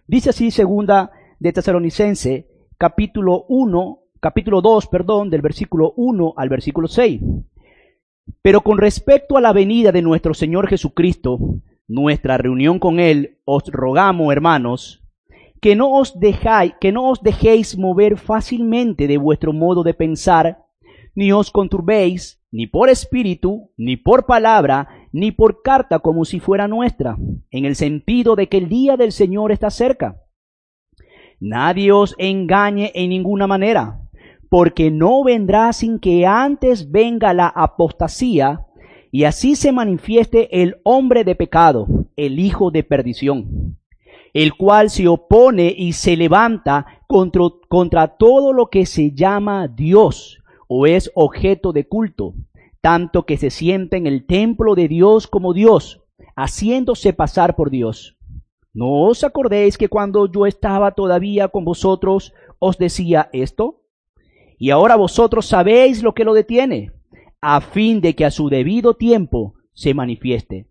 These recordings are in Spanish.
Dice así segunda de Tesalonicense, capítulo 2, del versículo 1 al versículo 6. Pero con respecto a la venida de nuestro Señor Jesucristo, nuestra reunión con Él, os rogamos, hermanos, que no os dejéis mover fácilmente de vuestro modo de pensar, ni os conturbéis, ni por espíritu, ni por palabra, ni por carta como si fuera nuestra, en el sentido de que el día del Señor está cerca. Nadie os engañe en ninguna manera, porque no vendrá sin que antes venga la apostasía, y así se manifieste el hombre de pecado, el hijo de perdición, el cual se opone y se levanta contra todo lo que se llama Dios o es objeto de culto, tanto que se sienta en el templo de Dios como Dios, haciéndose pasar por Dios. ¿No os acordéis que cuando yo estaba todavía con vosotros os decía esto? Y ahora vosotros sabéis lo que lo detiene, a fin de que a su debido tiempo se manifieste.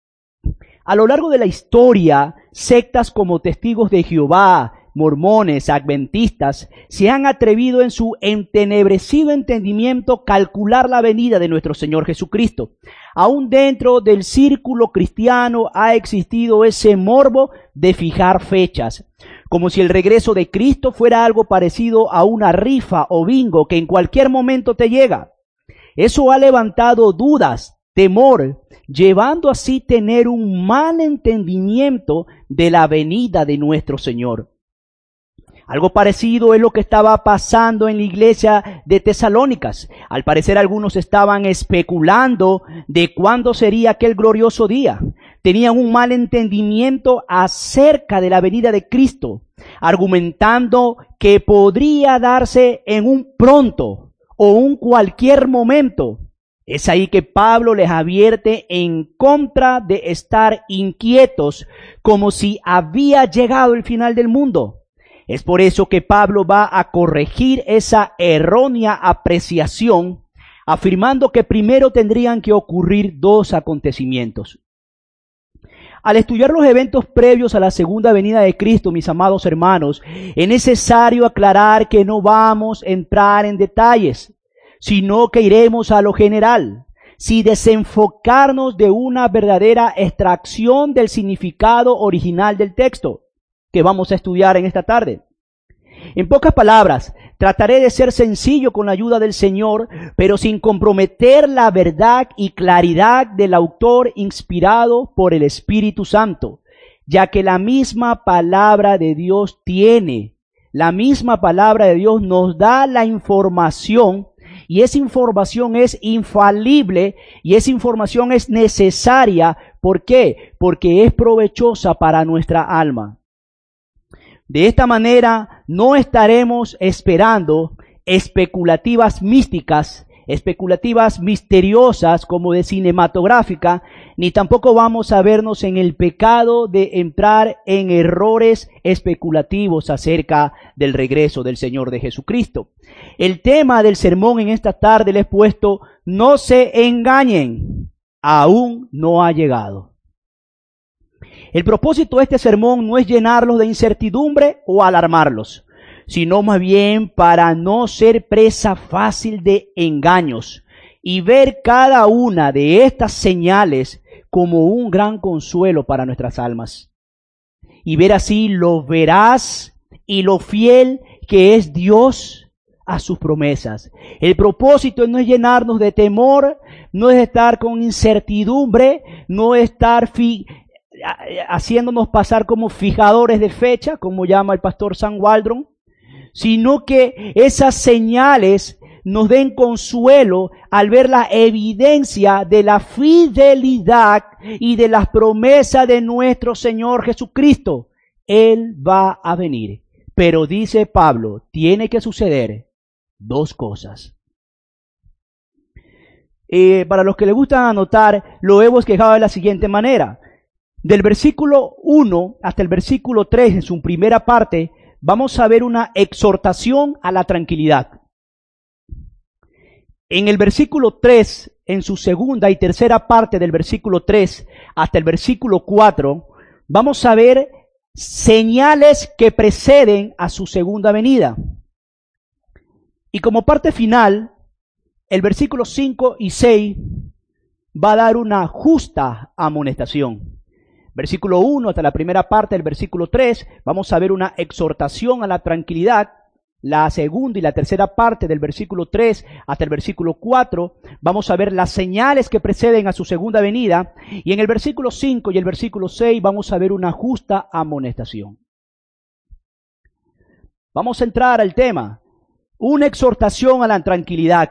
A lo largo de la historia, sectas como Testigos de Jehová, mormones, adventistas, se han atrevido en su entenebrecido entendimiento calcular la venida de nuestro Señor Jesucristo. Aún dentro del círculo cristiano ha existido ese morbo de fijar fechas, como si el regreso de Cristo fuera algo parecido a una rifa o bingo que en cualquier momento te llega. Eso ha levantado dudas, temor, llevando así tener un mal entendimiento de la venida de nuestro Señor. Algo parecido es lo que estaba pasando en la iglesia de Tesalónicas. Al parecer algunos estaban especulando de cuándo sería aquel glorioso día. Tenían un mal entendimiento acerca de la venida de Cristo, argumentando que podría darse en un pronto o un cualquier momento. Es ahí que Pablo les advierte en contra de estar inquietos como si había llegado el final del mundo. Es por eso que Pablo va a corregir esa errónea apreciación, afirmando que primero tendrían que ocurrir dos acontecimientos. Al estudiar los eventos previos a la segunda venida de Cristo, mis amados hermanos, es necesario aclarar que no vamos a entrar en detalles, sino que iremos a lo general, sin desenfocarnos de una verdadera extracción del significado original del texto que vamos a estudiar en esta tarde. En pocas palabras, trataré de ser sencillo con la ayuda del Señor, pero sin comprometer la verdad y claridad del autor inspirado por el Espíritu Santo, ya que la misma palabra de Dios nos da la información, y esa información es infalible y esa información es necesaria. ¿Por qué? Porque es provechosa para nuestra alma. De esta manera no estaremos esperando especulativas místicas, especulativas misteriosas como de cinematográfica, ni tampoco vamos a vernos en el pecado de entrar en errores especulativos acerca del regreso del Señor de Jesucristo. El tema del sermón en esta tarde le he puesto: no se engañen, aún no ha llegado. El propósito de este sermón no es llenarlos de incertidumbre o alarmarlos, sino más bien para no ser presa fácil de engaños y ver cada una de estas señales como un gran consuelo para nuestras almas. Y ver así lo veraz y lo fiel que es Dios a sus promesas. El propósito no es llenarnos de temor, no es estar con incertidumbre, no es estar haciéndonos pasar como fijadores de fecha, como llama el pastor Sam Waldron, sino que esas señales nos den consuelo al ver la evidencia de la fidelidad y de las promesas de nuestro Señor Jesucristo. Él va a venir, pero dice Pablo, tiene que suceder dos cosas. Para los que les gusta anotar, lo hemos quejado de la siguiente manera. Del versículo 1 hasta el versículo 3, en su primera parte, vamos a ver una exhortación a la tranquilidad. En el versículo 3, en su segunda y tercera parte del versículo 3 hasta el versículo 4, vamos a ver señales que preceden a su segunda venida. Y como parte final, el versículo 5 y 6 va a dar una justa amonestación. Versículo 1 hasta la primera parte del versículo 3, vamos a ver una exhortación a la tranquilidad. La segunda y la tercera parte del versículo 3 hasta el versículo 4, vamos a ver las señales que preceden a su segunda venida. Y en el versículo 5 y el versículo 6 vamos a ver una justa amonestación. Vamos a entrar al tema. Una exhortación a la tranquilidad.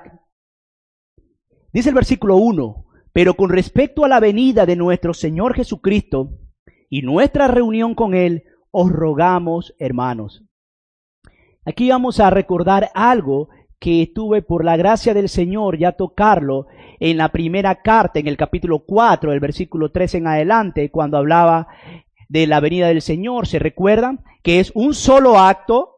Dice el versículo 1, pero con respecto a la venida de nuestro Señor Jesucristo y nuestra reunión con Él, os rogamos, hermanos. Aquí vamos a recordar algo que tuve por la gracia del Señor ya tocarlo en la primera carta, en el capítulo 4, el versículo 3 en adelante, cuando hablaba de la venida del Señor. ¿Se recuerdan? Que es un solo acto,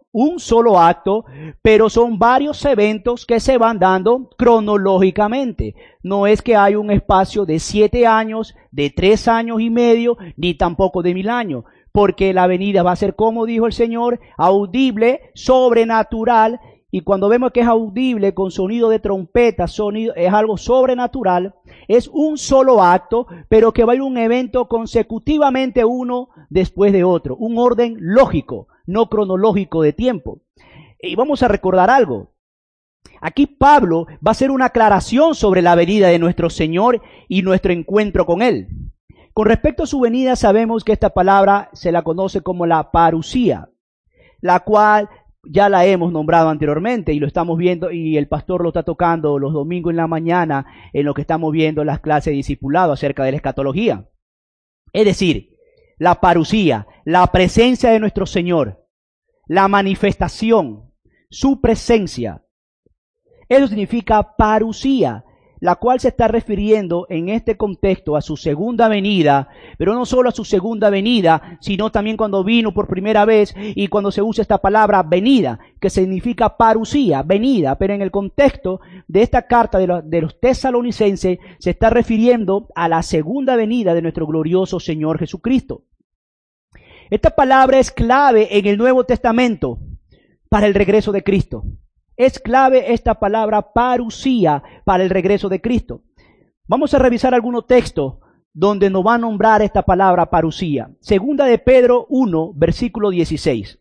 pero son varios eventos que se van dando cronológicamente. No es que hay un espacio de 7 años, de 3 años y medio, ni tampoco de 1000 años. Porque la venida va a ser, como dijo el Señor, audible, sobrenatural. Y cuando vemos que es audible con sonido de trompeta, sonido, es algo sobrenatural. Es un solo acto, pero que va a ir un evento consecutivamente uno después de otro. Un orden lógico, no cronológico de tiempo. Y vamos a recordar algo. Aquí Pablo va a hacer una aclaración sobre la venida de nuestro Señor y nuestro encuentro con Él. Con respecto a su venida, sabemos que esta palabra se la conoce como la parusía, la cual ya la hemos nombrado anteriormente y lo estamos viendo, y el pastor lo está tocando los domingos en la mañana en lo que estamos viendo las clases de discipulado acerca de la escatología. Es decir, la parusía, la presencia de nuestro Señor, la manifestación, su presencia. Eso significa parusía, la cual se está refiriendo en este contexto a su segunda venida, pero no solo a su segunda venida, sino también cuando vino por primera vez y cuando se usa esta palabra venida, que significa parusía, venida, pero en el contexto de esta carta de los tesalonicenses se está refiriendo a la segunda venida de nuestro glorioso Señor Jesucristo. Esta palabra es clave en el Nuevo Testamento para el regreso de Cristo. Es clave esta palabra parusía para el regreso de Cristo. Vamos a revisar algunos textos donde nos va a nombrar esta palabra parusía. Segunda de Pedro 1, versículo 16.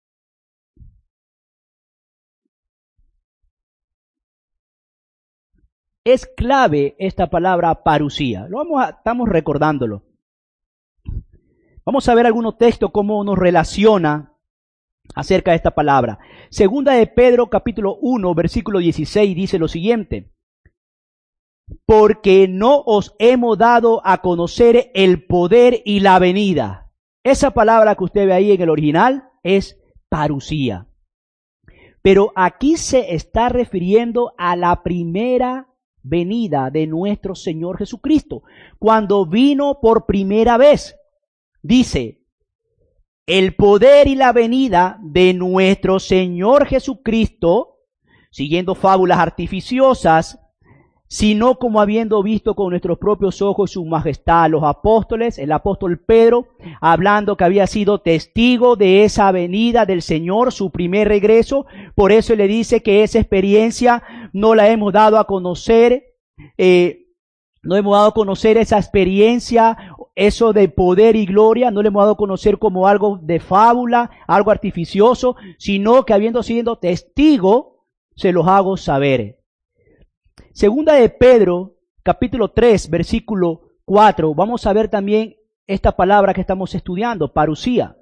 Es clave esta palabra parusía. Estamos recordándolo. Vamos a ver algunos textos cómo nos relaciona acerca de esta palabra. Segunda de Pedro capítulo 1 versículo 16 dice lo siguiente: porque no os hemos dado a conocer el poder y la venida. Esa palabra que usted ve ahí en el original es parusía. Pero aquí se está refiriendo a la primera venida de nuestro Señor Jesucristo, cuando vino por primera vez. Dice: el poder y la venida de nuestro Señor Jesucristo, siguiendo fábulas artificiosas, sino como habiendo visto con nuestros propios ojos su majestad. Los apóstoles, el apóstol Pedro, hablando que había sido testigo de esa venida del Señor, su primer regreso, por eso le dice que esa experiencia no la hemos dado a conocer, no hemos dado a conocer esa experiencia, eso de poder y gloria, no le hemos dado a conocer como algo de fábula, algo artificioso, sino que habiendo sido testigo, se los hago saber. Segunda de Pedro, capítulo 3, versículo 4, vamos a ver también esta palabra que estamos estudiando, parusía.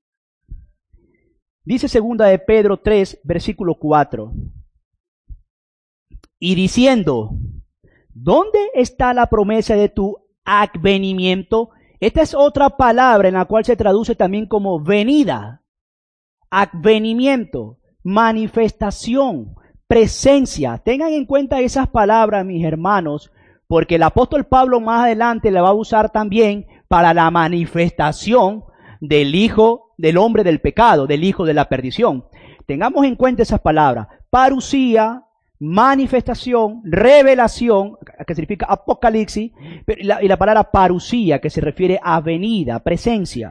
Dice segunda de Pedro 3, versículo 4, y diciendo: ¿dónde está la promesa de tu advenimiento? Esta es otra palabra en la cual se traduce también como venida, advenimiento, manifestación, presencia. Tengan en cuenta esas palabras, mis hermanos, porque el apóstol Pablo más adelante la va a usar también para la manifestación del hijo del hombre del pecado, del hijo de la perdición. Tengamos en cuenta esas palabras: parusía, manifestación, revelación, que significa apocalipsis, y la palabra parusía, que se refiere a venida, presencia.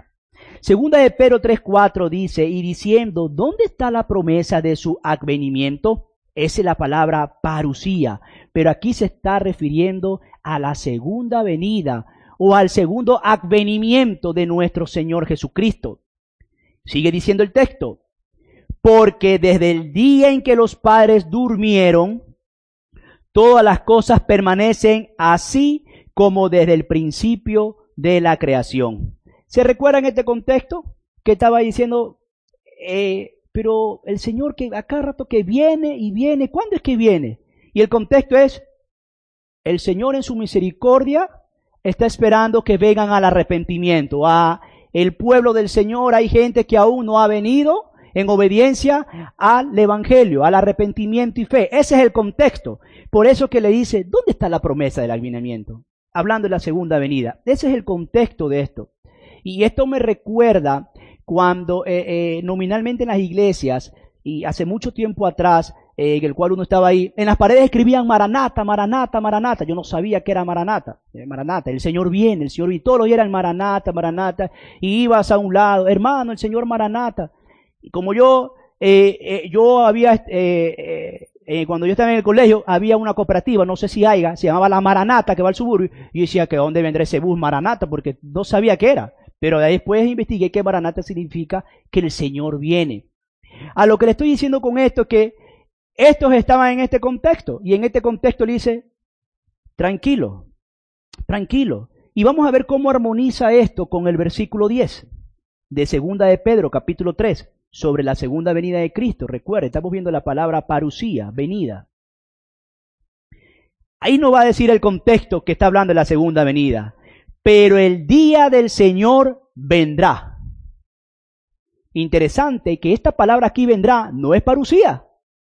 Segunda de Pedro 3:4 dice, y diciendo, ¿dónde está la promesa de su advenimiento? Esa es la palabra parusía, pero aquí se está refiriendo a la segunda venida o al segundo advenimiento de nuestro Señor Jesucristo. Sigue diciendo el texto, porque desde el día en que los padres durmieron, todas las cosas permanecen así como desde el principio de la creación. ¿Se recuerdan este contexto que estaba diciendo? Pero el Señor que a cada rato que viene y viene, ¿cuándo es que viene? Y el contexto es, el Señor en su misericordia está esperando que vengan al arrepentimiento. A el pueblo del Señor hay gente que aún no ha venido en obediencia al evangelio, al arrepentimiento y fe. Ese es el contexto. Por eso que le dice, ¿dónde está la promesa del advenimiento? Hablando de la segunda venida. Ese es el contexto de esto. Y esto me recuerda cuando nominalmente en las iglesias, y hace mucho tiempo atrás, en el cual uno estaba ahí, en las paredes escribían Maranata, Maranata, Maranata. Yo no sabía que era Maranata. Maranata, el Señor viene, y todos los días eran Maranata, Maranata, y ibas a un lado, hermano, el Señor Maranata. Y como yo había, cuando yo estaba en el colegio, había una cooperativa, no sé si haya, se llamaba La Maranata, que va al suburbio, y yo decía que ¿dónde vendrá ese bus Maranata? Porque no sabía qué era. Pero después investigué que Maranata significa que el Señor viene. A lo que le estoy diciendo con esto es que estos estaban en este contexto, y en este contexto le dice, tranquilo, tranquilo. Y vamos a ver cómo armoniza esto con el versículo 10 de Segunda de Pedro, capítulo 3, sobre la segunda venida de Cristo. Recuerde, estamos viendo la palabra parusía, venida. Ahí no va a decir el contexto que está hablando de la segunda venida, pero el día del Señor vendrá. Interesante que esta palabra aquí vendrá, no es parusía.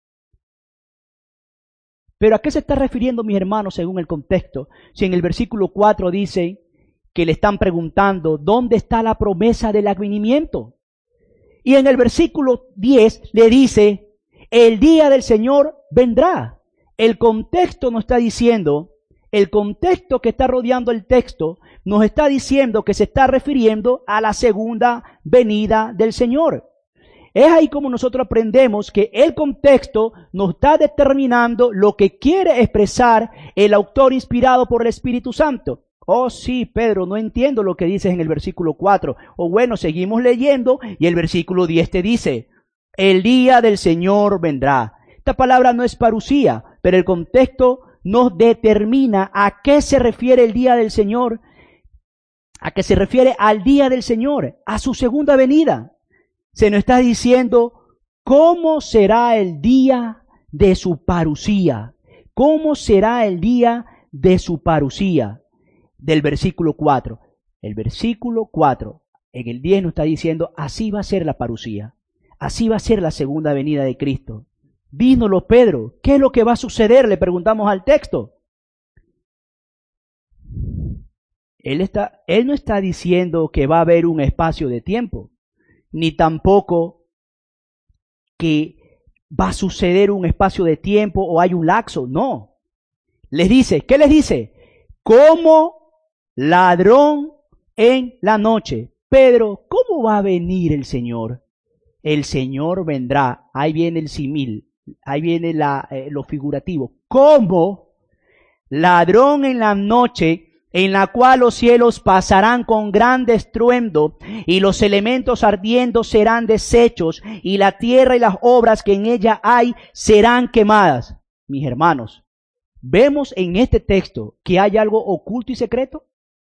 Pero ¿a qué se está refiriendo, mis hermanos, según el contexto? Si en el versículo 4 dice que le están preguntando, ¿dónde está la promesa del advenimiento? Y en el versículo 10 le dice, el día del Señor vendrá. El contexto nos está diciendo, el contexto que está rodeando el texto, nos está diciendo que se está refiriendo a la segunda venida del Señor. Es ahí como nosotros aprendemos que el contexto nos está determinando lo que quiere expresar el autor inspirado por el Espíritu Santo. Oh sí, Pedro, no entiendo lo que dices en el versículo 4. O bueno, seguimos leyendo y el versículo 10 te dice, el día del Señor vendrá. Esta palabra no es parusía, pero el contexto nos determina a qué se refiere el día del Señor, a qué se refiere al día del Señor, a su segunda venida. Se nos está diciendo cómo será el día de su parusía. ¿Cómo será el día de su parusía? Del versículo 4. El versículo 4, en el 10 nos está diciendo, así va a ser la parusía. Así va a ser la segunda venida de Cristo. Dínoslo, Pedro. ¿Qué es lo que va a suceder? Le preguntamos al texto. Él no está diciendo que va a haber un espacio de tiempo, ni tampoco que va a suceder un espacio de tiempo o hay un lapso. No. Les dice, ¿qué les dice? Como ladrón en la noche. Pedro, ¿cómo va a venir el Señor? El Señor vendrá. Ahí viene el símil. Ahí viene lo figurativo. Como ladrón en la noche, en la cual los cielos pasarán con gran estruendo, y los elementos ardiendo serán deshechos, y la tierra y las obras que en ella hay serán quemadas. Mis hermanos, ¿vemos en este texto que hay algo oculto y secreto?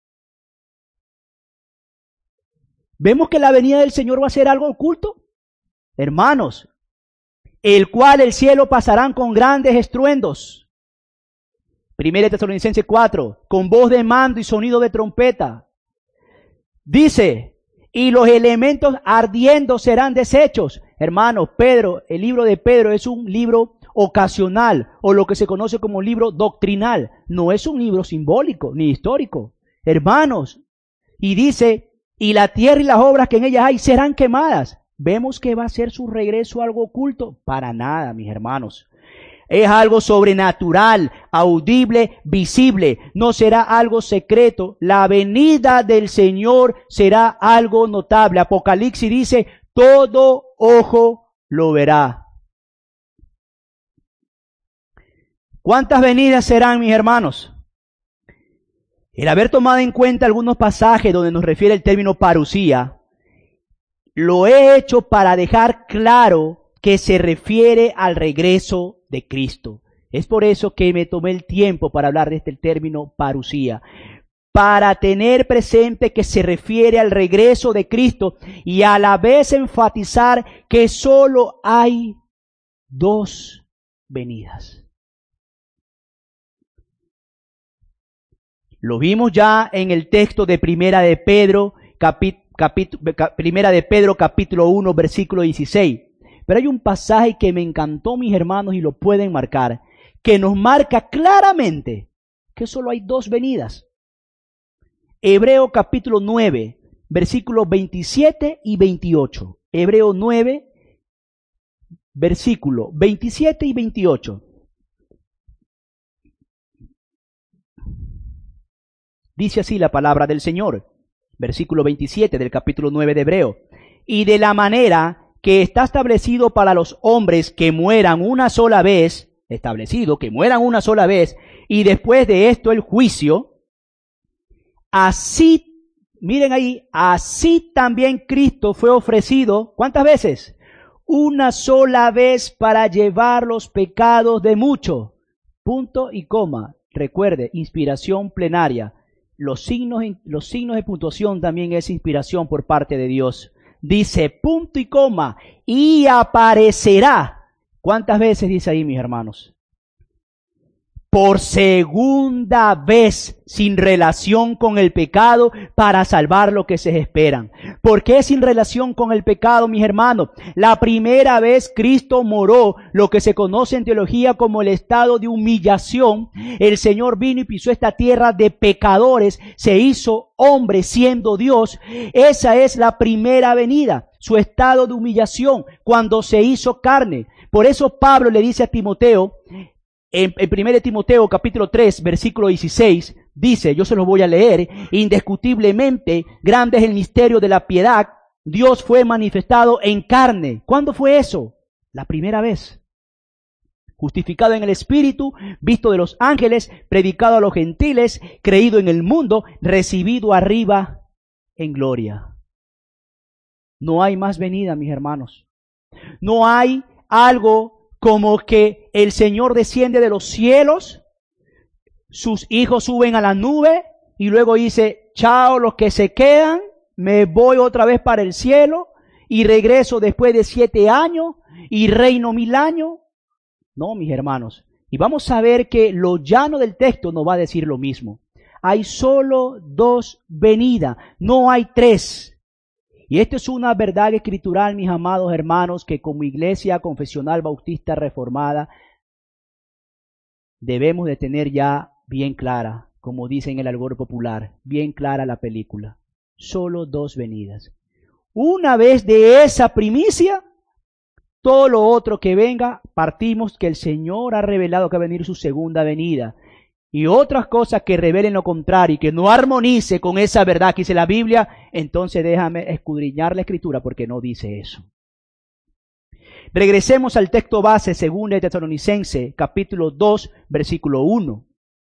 ¿Vemos que la venida del Señor va a ser algo oculto? Hermanos, el cual el cielo pasarán con grandes estruendos. 1 Tesalonicenses 4, con voz de mando y sonido de trompeta. Dice, y los elementos ardiendo serán deshechos. Hermanos, el libro de Pedro es un libro ocasional, o lo que se conoce como libro doctrinal. No es un libro simbólico ni histórico. Hermanos, y dice, y la tierra y las obras que en ella hay serán quemadas. ¿Vemos que va a ser su regreso algo oculto? Para nada, mis hermanos. Es algo sobrenatural, audible, visible. No será algo secreto. La venida del Señor será algo notable. Apocalipsis dice, todo ojo lo verá. ¿Cuántas venidas serán, mis hermanos? El haber tomado en cuenta algunos pasajes donde nos refiere el término parusía, lo he hecho para dejar claro que se refiere al regreso de Cristo. Es por eso que me tomé el tiempo para hablar de este término parusía, para tener presente que se refiere al regreso de Cristo y a la vez enfatizar que solo hay dos venidas. Lo vimos ya en el texto de Primera de Pedro, capítulo 1, versículo 16. Pero hay un pasaje que me encantó, mis hermanos, y lo pueden marcar, que nos marca claramente que solo hay dos venidas. Hebreo capítulo 9, versículos 27 y 28. Hebreo 9, versículo 27 y 28. Dice así la palabra del Señor, versículo 27 del capítulo 9 de Hebreo. Y de la manera que está establecido para los hombres que mueran una sola vez, establecido que mueran una sola vez, y después de esto el juicio, así, miren ahí, así también Cristo fue ofrecido, ¿cuántas veces? Una sola vez para llevar los pecados de muchos. Punto y coma. Recuerde, inspiración plenaria. Los signos de puntuación también es inspiración por parte de Dios. Dice punto y coma, y aparecerá. ¿Cuántas veces dice ahí, mis hermanos? Por segunda vez, sin relación con el pecado, para salvar lo que se esperan. ¿Por qué sin relación con el pecado, mis hermanos? La primera vez Cristo moró, lo que se conoce en teología como el estado de humillación. El Señor vino y pisó esta tierra de pecadores, se hizo hombre siendo Dios. Esa es la primera venida, su estado de humillación, cuando se hizo carne. Por eso Pablo le dice a Timoteo, en 1 Timoteo capítulo 3, versículo 16, dice, yo se lo voy a leer, indiscutiblemente grande es el misterio de la piedad, Dios fue manifestado en carne. ¿Cuándo fue eso? La primera vez. Justificado en el Espíritu, visto de los ángeles, predicado a los gentiles, creído en el mundo, recibido arriba en gloria. No hay más venida, mis hermanos. No hay algo como que el Señor desciende de los cielos, sus hijos suben a la nube y luego dice, chao los que se quedan, me voy otra vez para el cielo y regreso después de 7 años y reino 1000 años. No, mis hermanos. Y vamos a ver que lo llano del texto nos va a decir lo mismo. Hay solo dos venidas, no hay tres. Y esto es una verdad escritural, mis amados hermanos, que como iglesia confesional bautista reformada debemos de tener ya bien clara, como dice en el argot popular, bien clara la película. Solo dos venidas. Una vez de esa primicia, todo lo otro que venga, partimos que el Señor ha revelado que va a venir su segunda venida. Y otras cosas que revelen lo contrario y que no armonice con esa verdad que dice la Biblia, entonces déjame escudriñar la Escritura porque no dice eso. Regresemos al texto base, 2 de Tesalonicenses, capítulo 2, versículo 1.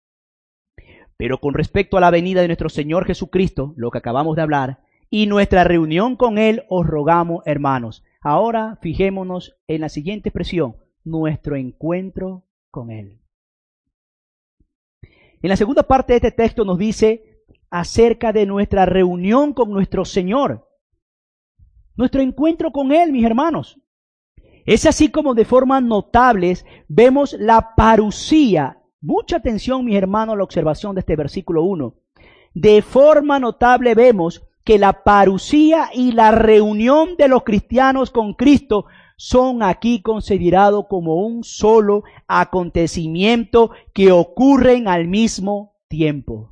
Pero con respecto a la venida de nuestro Señor Jesucristo, lo que acabamos de hablar, y nuestra reunión con Él, os rogamos, hermanos. Ahora fijémonos en la siguiente expresión, nuestro encuentro con Él. En la segunda parte de este texto nos dice acerca de nuestra reunión con nuestro Señor. Nuestro encuentro con Él, mis hermanos. Es así como de forma notable vemos la parusía. Mucha atención, mis hermanos, a la observación de este versículo 1. De forma notable vemos que la parusía y la reunión de los cristianos con Cristo son aquí considerados como un solo acontecimiento que ocurren al mismo tiempo.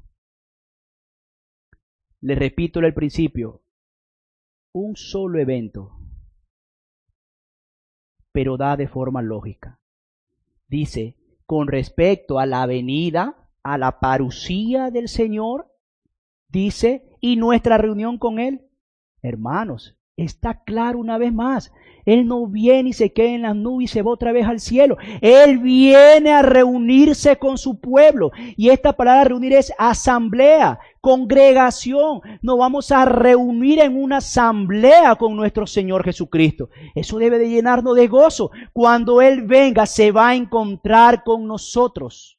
Les repito el principio, un solo evento, pero da de forma lógica. dice, con respecto a la venida, a la parucía del Señor, dice, y nuestra reunión con Él. Hermanos, está claro una vez más. Él no viene y se queda en las nubes y se va otra vez al cielo. Él viene a reunirse con su pueblo. Y esta palabra reunir es asamblea, congregación. Nos vamos a reunir en una asamblea con nuestro Señor Jesucristo. Eso debe de llenarnos de gozo. Cuando Él venga, se va a encontrar con nosotros.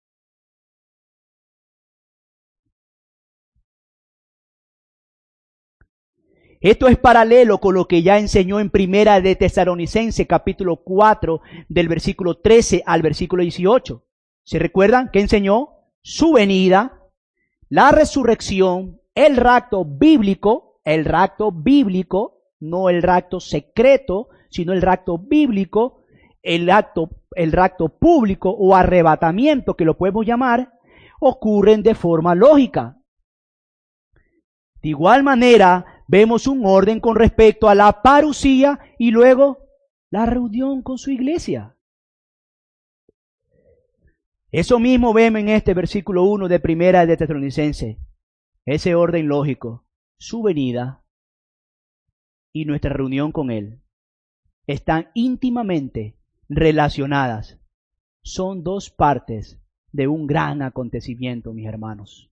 Esto es paralelo con lo que ya enseñó en Primera de Tesalonicenses, capítulo 4, del versículo 13 al versículo 18. ¿Se recuerdan qué enseñó? Su venida, la resurrección, el rapto bíblico, no el rapto secreto, sino el rapto bíblico, el rapto público o arrebatamiento, que lo podemos llamar, ocurren de forma lógica. De igual manera, vemos un orden con respecto a la parucía y luego la reunión con su iglesia. Eso mismo vemos en este versículo 1 de Primera de Tesalonicenses. Ese orden lógico, su venida y nuestra reunión con Él, están íntimamente relacionadas. Son dos partes de un gran acontecimiento, mis hermanos.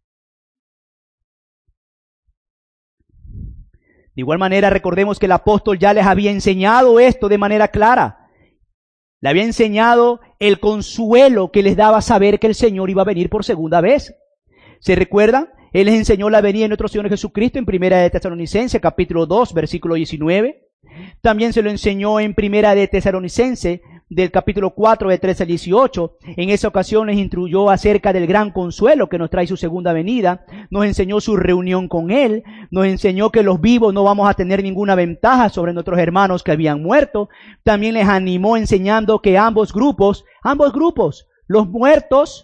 De igual manera, recordemos que el apóstol ya les había enseñado esto de manera clara. Le había enseñado el consuelo que les daba saber que el Señor iba a venir por segunda vez. ¿Se recuerdan? Él les enseñó la venida de nuestro Señor Jesucristo en Primera de Tesalonicenses, capítulo 2, versículo 19. También se lo enseñó en Primera de Tesalonicenses, del capítulo 4, de 13 al 18. En esa ocasión les instruyó acerca del gran consuelo que nos trae su segunda venida. Nos enseñó su reunión con Él. Nos enseñó que los vivos no vamos a tener ninguna ventaja sobre nuestros hermanos que habían muerto. También les animó enseñando que ambos grupos, los muertos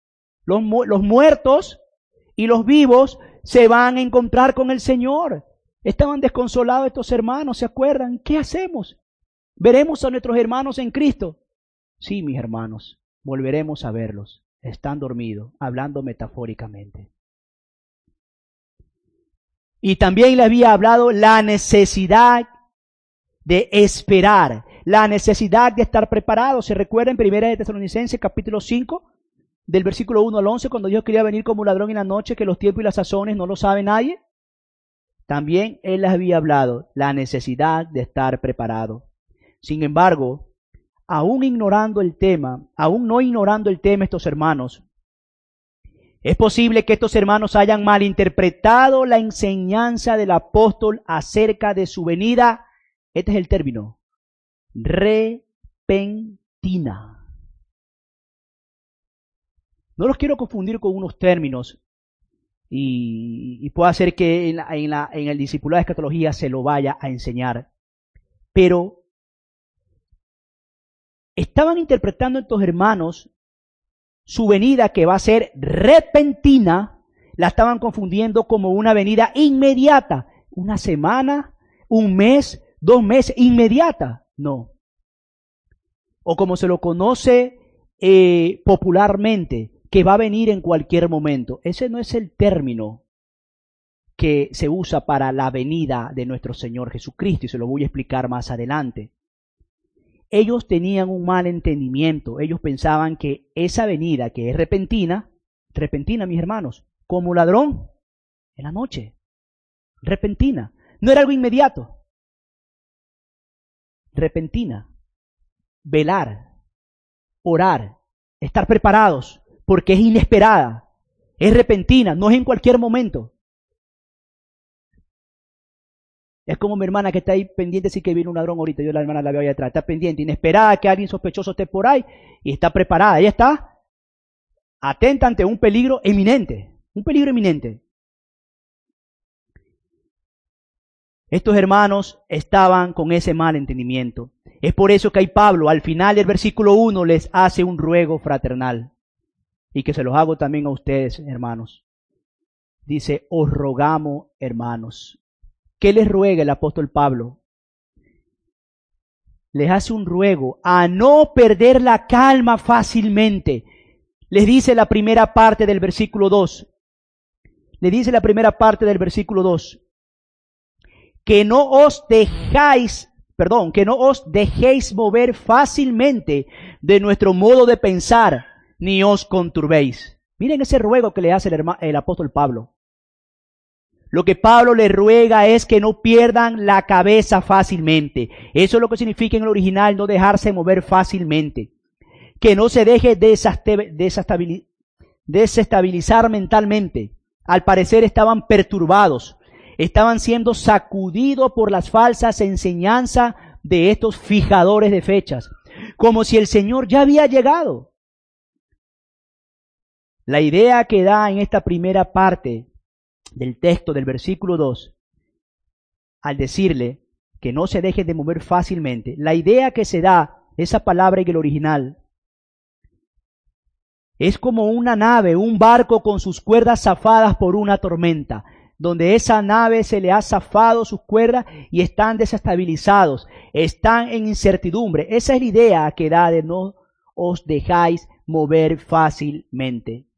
y los vivos, se van a encontrar con el Señor. Estaban desconsolados estos hermanos, ¿se acuerdan? ¿Qué hacemos? ¿Veremos a nuestros hermanos en Cristo? Sí, mis hermanos, volveremos a verlos. Están dormidos, hablando metafóricamente. Y también le había hablado la necesidad de esperar, la necesidad de estar preparados. ¿Se recuerda en Primera de Tesalonicenses, capítulo 5, del versículo 1 al 11, cuando Dios quería venir como un ladrón en la noche, que los tiempos y las sazones no lo sabe nadie? También Él les había hablado la necesidad de estar preparado. Sin embargo, aún no ignorando el tema estos hermanos, es posible que estos hermanos hayan malinterpretado la enseñanza del apóstol acerca de su venida. Este es el término, repentina. No los quiero confundir con unos términos y puede hacer que en el discipulado de escatología se lo vaya a enseñar. Pero estaban interpretando estos hermanos su venida, que va a ser repentina, la estaban confundiendo como una venida inmediata. Una semana, un mes, 2 meses, inmediata. No. O como se lo conoce popularmente, que va a venir en cualquier momento. Ese no es el término que se usa para la venida de nuestro Señor Jesucristo, y se lo voy a explicar más adelante. Ellos tenían un mal entendimiento. Ellos pensaban que esa venida, que es repentina, mis hermanos, como ladrón en la noche, repentina, no era algo inmediato. Repentina, velar, orar, estar preparados, porque es inesperada, es repentina, no es en cualquier momento. Es como mi hermana que está ahí pendiente, sí que viene un ladrón ahorita, yo la hermana la veo ahí atrás, está pendiente, inesperada que alguien sospechoso esté por ahí y está preparada, ella está atenta ante un peligro eminente, Estos hermanos estaban con ese mal entendimiento. Es por eso que ahí Pablo, al final del versículo 1, les hace un ruego fraternal. Y que se los hago también a ustedes, hermanos. Dice, os rogamos, hermanos. ¿Qué les ruega el apóstol Pablo? les hace un ruego a no perder la calma fácilmente. Les dice la primera parte del versículo 2. Le dice la primera parte del versículo 2. Que no os dejéis mover fácilmente de nuestro modo de pensar, ni os conturbéis. Miren ese ruego que le hace el apóstol Pablo. Lo que Pablo le ruega es que no pierdan la cabeza fácilmente. Eso es lo que significa en el original no dejarse mover fácilmente. Que no se deje desestabilizar mentalmente. Al parecer estaban perturbados. Estaban siendo sacudidos por las falsas enseñanzas de estos fijadores de fechas. Como si el Señor ya había llegado. La idea que da en esta primera parte del texto del versículo 2, al decirle que no se deje de mover fácilmente, la idea que se da, esa palabra en el original, es como una nave, un barco con sus cuerdas zafadas por una tormenta, donde esa nave se le ha zafado sus cuerdas y están desestabilizados, están en incertidumbre. Esa es la idea que da de no os dejáis mover fácilmente.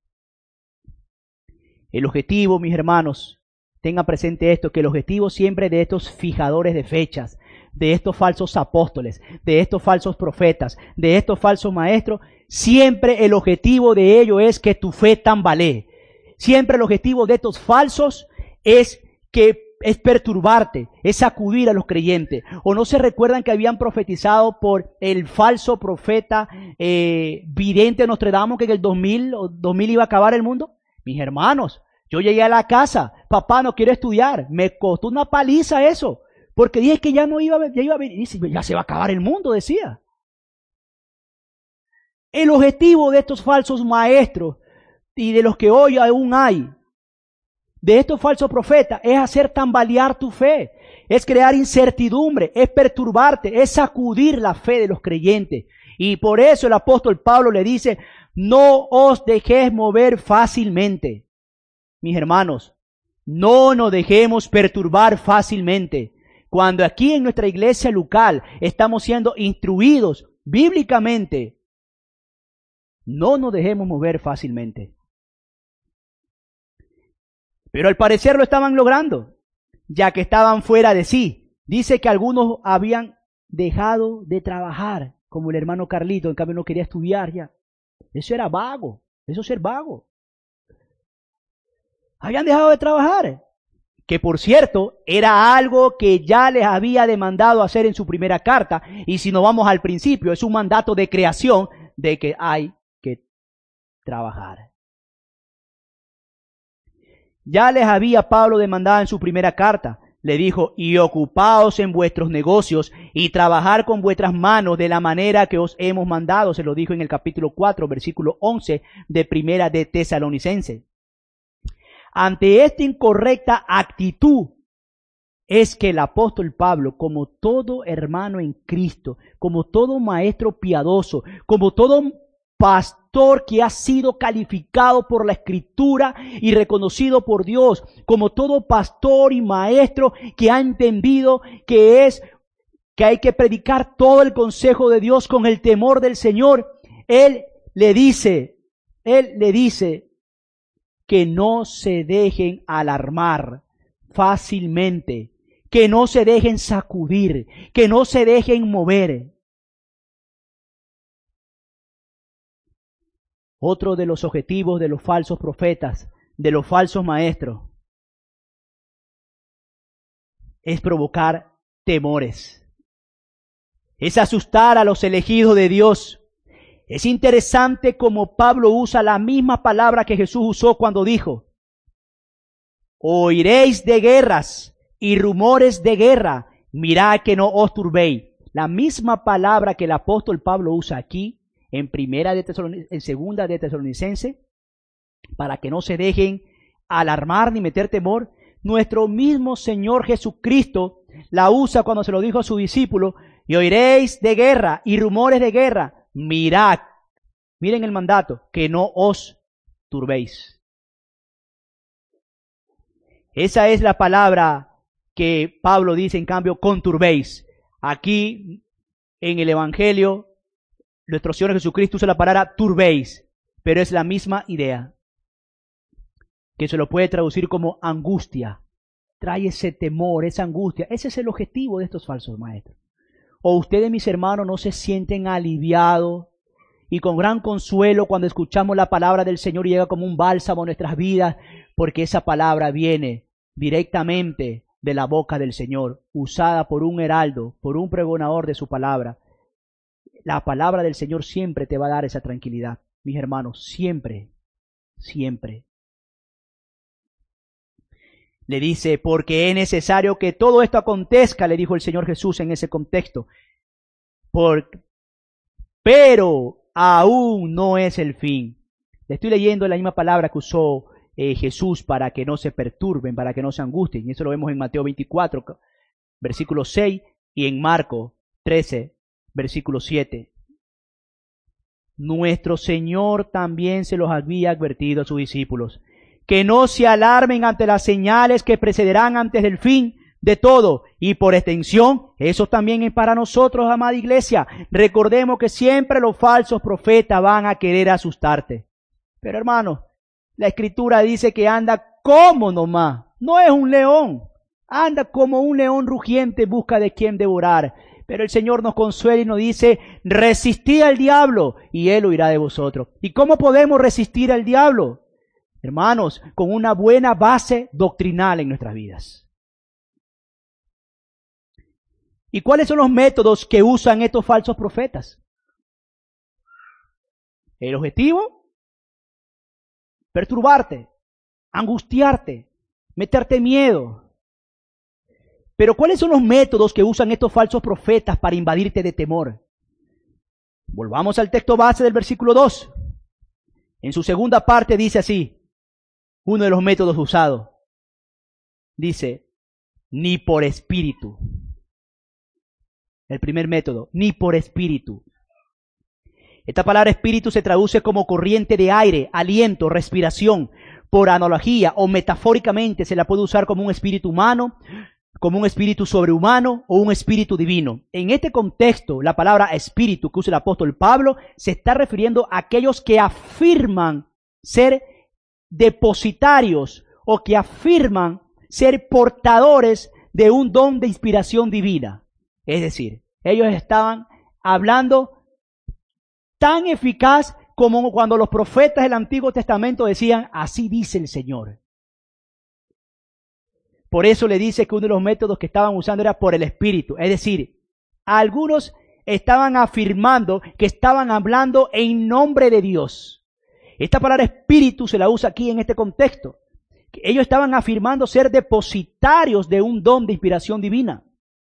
El objetivo, mis hermanos, tengan presente esto, que el objetivo siempre de estos fijadores de fechas, de estos falsos apóstoles, de estos falsos profetas, de estos falsos maestros, siempre el objetivo de ello es que tu fe tambalee. Siempre el objetivo de estos falsos es perturbarte, es sacudir a los creyentes. ¿O no se recuerdan que habían profetizado por el falso profeta vidente de Nostradamus que en el 2000 iba a acabar el mundo? Mis hermanos, yo llegué a la casa, papá no quiero estudiar, me costó una paliza eso, porque dije que ya no iba a venir, ya se va a acabar el mundo, decía. El objetivo de estos falsos maestros y de los que hoy aún hay, de estos falsos profetas, es hacer tambalear tu fe, es crear incertidumbre, es perturbarte, es sacudir la fe de los creyentes. Y por eso el apóstol Pablo le dice, no os dejéis mover fácilmente. Mis hermanos, no nos dejemos perturbar fácilmente. Cuando aquí en nuestra iglesia local estamos siendo instruidos bíblicamente, no nos dejemos mover fácilmente. Pero al parecer lo estaban logrando, ya que estaban fuera de sí. Dice que algunos habían dejado de trabajar, como el hermano Carlito, en cambio no quería estudiar ya. Eso era vago, eso es ser vago. Habían dejado de trabajar, que por cierto era algo que ya les había demandado hacer en su primera carta, y si nos vamos al principio, es un mandato de creación de que hay que trabajar. Ya les había Pablo demandado en su primera carta. Le dijo, y ocupaos en vuestros negocios y trabajar con vuestras manos de la manera que os hemos mandado. Se lo dijo en el capítulo 4, versículo 11 de Primera de Tesalonicenses. Ante esta incorrecta actitud es que el apóstol Pablo, como todo hermano en Cristo, como todo maestro piadoso, como todo pastor que ha sido calificado por la Escritura y reconocido por Dios, como todo pastor y maestro que ha entendido que hay que predicar todo el consejo de Dios con el temor del Señor, Él le dice que no se dejen alarmar fácilmente, que no se dejen sacudir, que no se dejen mover. Otro de los objetivos de los falsos profetas, de los falsos maestros, es provocar temores. Es asustar a los elegidos de Dios. Es interesante cómo Pablo usa la misma palabra que Jesús usó cuando dijo, oiréis de guerras y rumores de guerra, mirad que no os turbéis. La misma palabra que el apóstol Pablo usa aquí, en segunda de Tesalonicenses, para que no se dejen alarmar ni meter temor. Nuestro mismo Señor Jesucristo la usa cuando se lo dijo a su discípulo, y oiréis de guerra y rumores de guerra, mirad, miren el mandato, que no os turbéis. Esa es la palabra que Pablo dice, en cambio, conturbéis. Aquí En el Evangelio, nuestro Señor Jesucristo usa la palabra turbéis, pero es la misma idea, que se lo puede traducir como angustia. Trae ese temor, esa angustia. Ese es el objetivo de estos falsos maestros. O ustedes, mis hermanos, no se sienten aliviados y con gran consuelo cuando escuchamos la palabra del Señor y llega como un bálsamo a nuestras vidas, porque esa palabra viene directamente de la boca del Señor, usada por un heraldo, por un pregonador de su palabra. La palabra del Señor siempre te va a dar esa tranquilidad, mis hermanos, siempre, siempre. Le dice, porque es necesario que todo esto acontezca, le dijo el Señor Jesús en ese contexto. Pero aún no es el fin. Le estoy leyendo la misma palabra que usó Jesús para que no se perturben, para que no se angustien. Y eso lo vemos en Mateo 24, versículo 6, y en Marcos 13, versículo 7. Nuestro Señor también se los había advertido a sus discípulos, que no se alarmen ante las señales que precederán antes del fin de todo. Y por extensión, eso también es para nosotros, amada iglesia. Recordemos que siempre los falsos profetas van a querer asustarte. Pero hermano, la Escritura dice que anda como nomás. No es un león. Anda como un león rugiente en busca de quien devorar. Pero el Señor nos consuela y nos dice, resistid al diablo y él huirá de vosotros. ¿Y cómo podemos resistir al diablo? Hermanos, con una buena base doctrinal en nuestras vidas. ¿Y cuáles son los métodos que usan estos falsos profetas? El objetivo, perturbarte, angustiarte, meterte miedo. Pero ¿cuáles son los métodos que usan estos falsos profetas para invadirte de temor? Volvamos al texto base del versículo 2. En su segunda parte dice así, uno de los métodos usados. Dice, ni por espíritu. El primer método, ni por espíritu. Esta palabra espíritu se traduce como corriente de aire, aliento, respiración. Por analogía o metafóricamente se la puede usar como un espíritu humano, como un espíritu sobrehumano o un espíritu divino. En este contexto, la palabra espíritu que usa el apóstol Pablo se está refiriendo a aquellos que afirman ser depositarios o que afirman ser portadores de un don de inspiración divina. Es decir, ellos estaban hablando tan eficaz como cuando los profetas del Antiguo Testamento decían, así dice el Señor. Por eso le dice que uno de los métodos que estaban usando era por el Espíritu. Es decir, algunos estaban afirmando que estaban hablando en nombre de Dios. Esta palabra espíritu se la usa aquí en este contexto. Ellos estaban afirmando ser depositarios de un don de inspiración divina.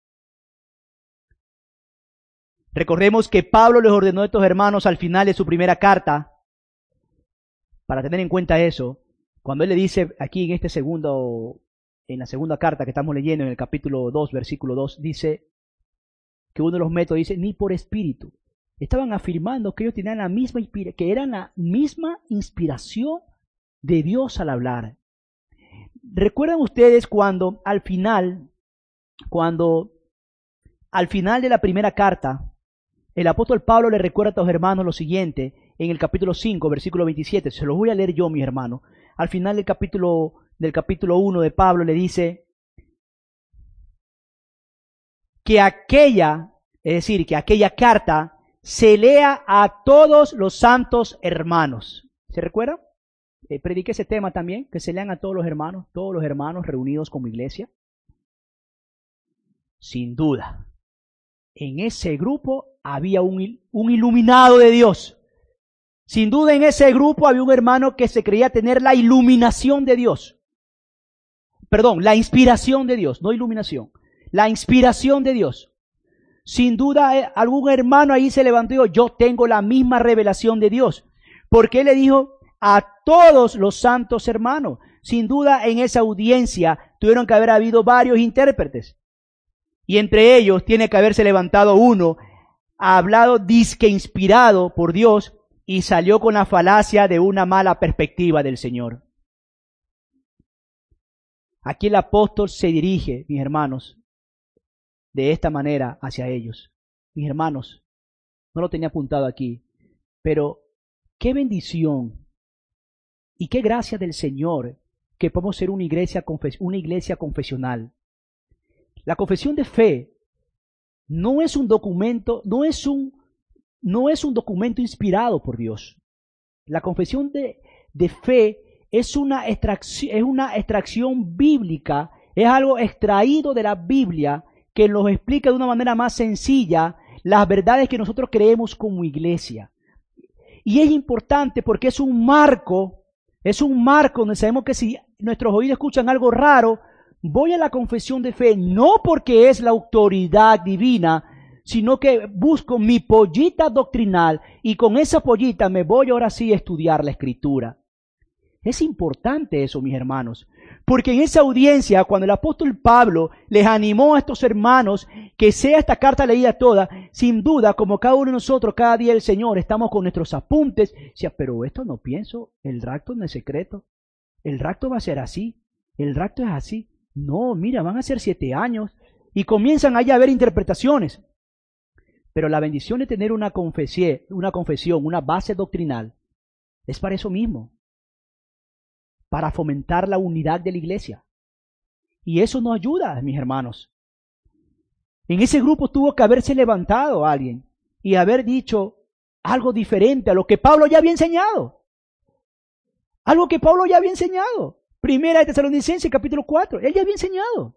Recordemos que Pablo les ordenó a estos hermanos al final de su primera carta, para tener en cuenta eso, cuando él le dice aquí en la segunda carta que estamos leyendo en el capítulo 2, versículo 2, dice que uno de los métodos dice, ni por espíritu. Estaban afirmando que ellos tenían que eran la misma inspiración de Dios al hablar. ¿Recuerdan ustedes cuando al final de la primera carta, el apóstol Pablo le recuerda a estos hermanos lo siguiente, en el capítulo 5, versículo 27, se los voy a leer yo, mis hermanos. Al final del capítulo 1 de Pablo le dice que aquella carta se lea a todos los santos hermanos. ¿Se recuerda? Prediqué ese tema también, que se lean a todos los hermanos reunidos como iglesia. Sin duda, en ese grupo había un iluminado de Dios. Sin duda en ese grupo había un hermano que se creía tener la iluminación de Dios. Perdón, la inspiración de Dios, no iluminación. La inspiración de Dios. Sin duda algún hermano ahí se levantó y dijo, yo tengo la misma revelación de Dios. Porque él le dijo a todos los santos hermanos. Sin duda en esa audiencia tuvieron que haber habido varios intérpretes. Y entre ellos tiene que haberse levantado uno, ha hablado disque inspirado por Dios y salió con la falacia de una mala perspectiva del Señor. Aquí el apóstol se dirige, mis hermanos, de esta manera hacia ellos. mis hermanos, no lo tenía apuntado aquí, pero qué bendición y qué gracia del Señor que podemos ser una iglesia confesional. La confesión de fe no es un documento, no es un documento inspirado por Dios. La confesión de fe es una extracción bíblica, es algo extraído de la Biblia que nos explica de una manera más sencilla las verdades que nosotros creemos como iglesia. Y es importante porque es un marco donde sabemos que si nuestros oídos escuchan algo raro, voy a la confesión de fe, no porque es la autoridad divina, sino que busco mi pollita doctrinal y con esa pollita me voy ahora sí a estudiar la Escritura. Es importante eso, mis hermanos, porque en esa audiencia, cuando el apóstol Pablo les animó a estos hermanos que sea esta carta leída toda, sin duda, como cada uno de nosotros, cada día el Señor, estamos con nuestros apuntes, decía, pero esto no pienso, el rapto no es secreto, el rapto va a ser así, el rapto es así, no, mira, van a ser 7 años, y comienzan allá a ver interpretaciones. Pero la bendición de tener una confesión, una base doctrinal, es para eso mismo, para fomentar la unidad de la iglesia. Y eso nos ayuda, mis hermanos. En ese grupo tuvo que haberse levantado alguien y haber dicho algo diferente a lo que Pablo ya había enseñado. Algo que Pablo ya había enseñado. Primera de Tesalonicenses, capítulo 4. Él ya había enseñado.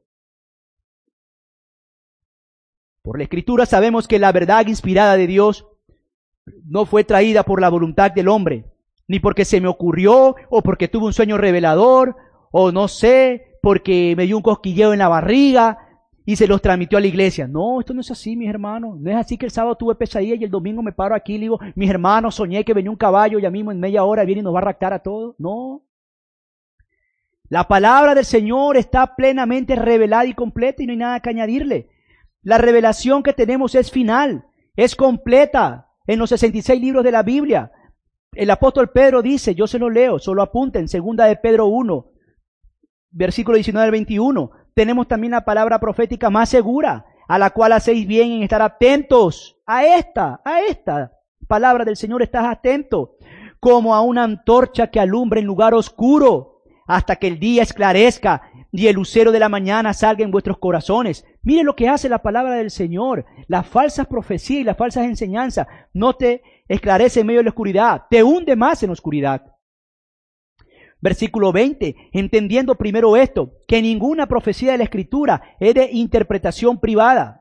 Por la Escritura sabemos que la verdad inspirada de Dios no fue traída por la voluntad del hombre, ni porque se me ocurrió, o porque tuve un sueño revelador, o no sé, porque me dio un cosquilleo en la barriga y se los transmitió a la iglesia. No, esto no es así, mis hermanos. No es así que el sábado tuve pesadilla y el domingo me paro aquí y le digo, mis hermanos, soñé que venía un caballo y ya mismo en media hora viene y nos va a raptar a todos. No. La palabra del Señor está plenamente revelada y completa y no hay nada que añadirle. La revelación que tenemos es final, es completa en los 66 libros de la Biblia. El apóstol Pedro dice, yo se lo leo, solo apunten, segunda de Pedro 1, versículo 19 al 21. Tenemos también la palabra profética más segura, a la cual hacéis bien en estar atentos a esta palabra del Señor, estás atento, como a una antorcha que alumbra en lugar oscuro, hasta que el día esclarezca y el lucero de la mañana salga en vuestros corazones. Mire lo que hace la palabra del Señor. Las falsas profecías y las falsas enseñanzas no te esclarece en medio de la oscuridad, te hunde más en la oscuridad. Versículo 20, entendiendo primero esto, que ninguna profecía de la Escritura es de interpretación privada.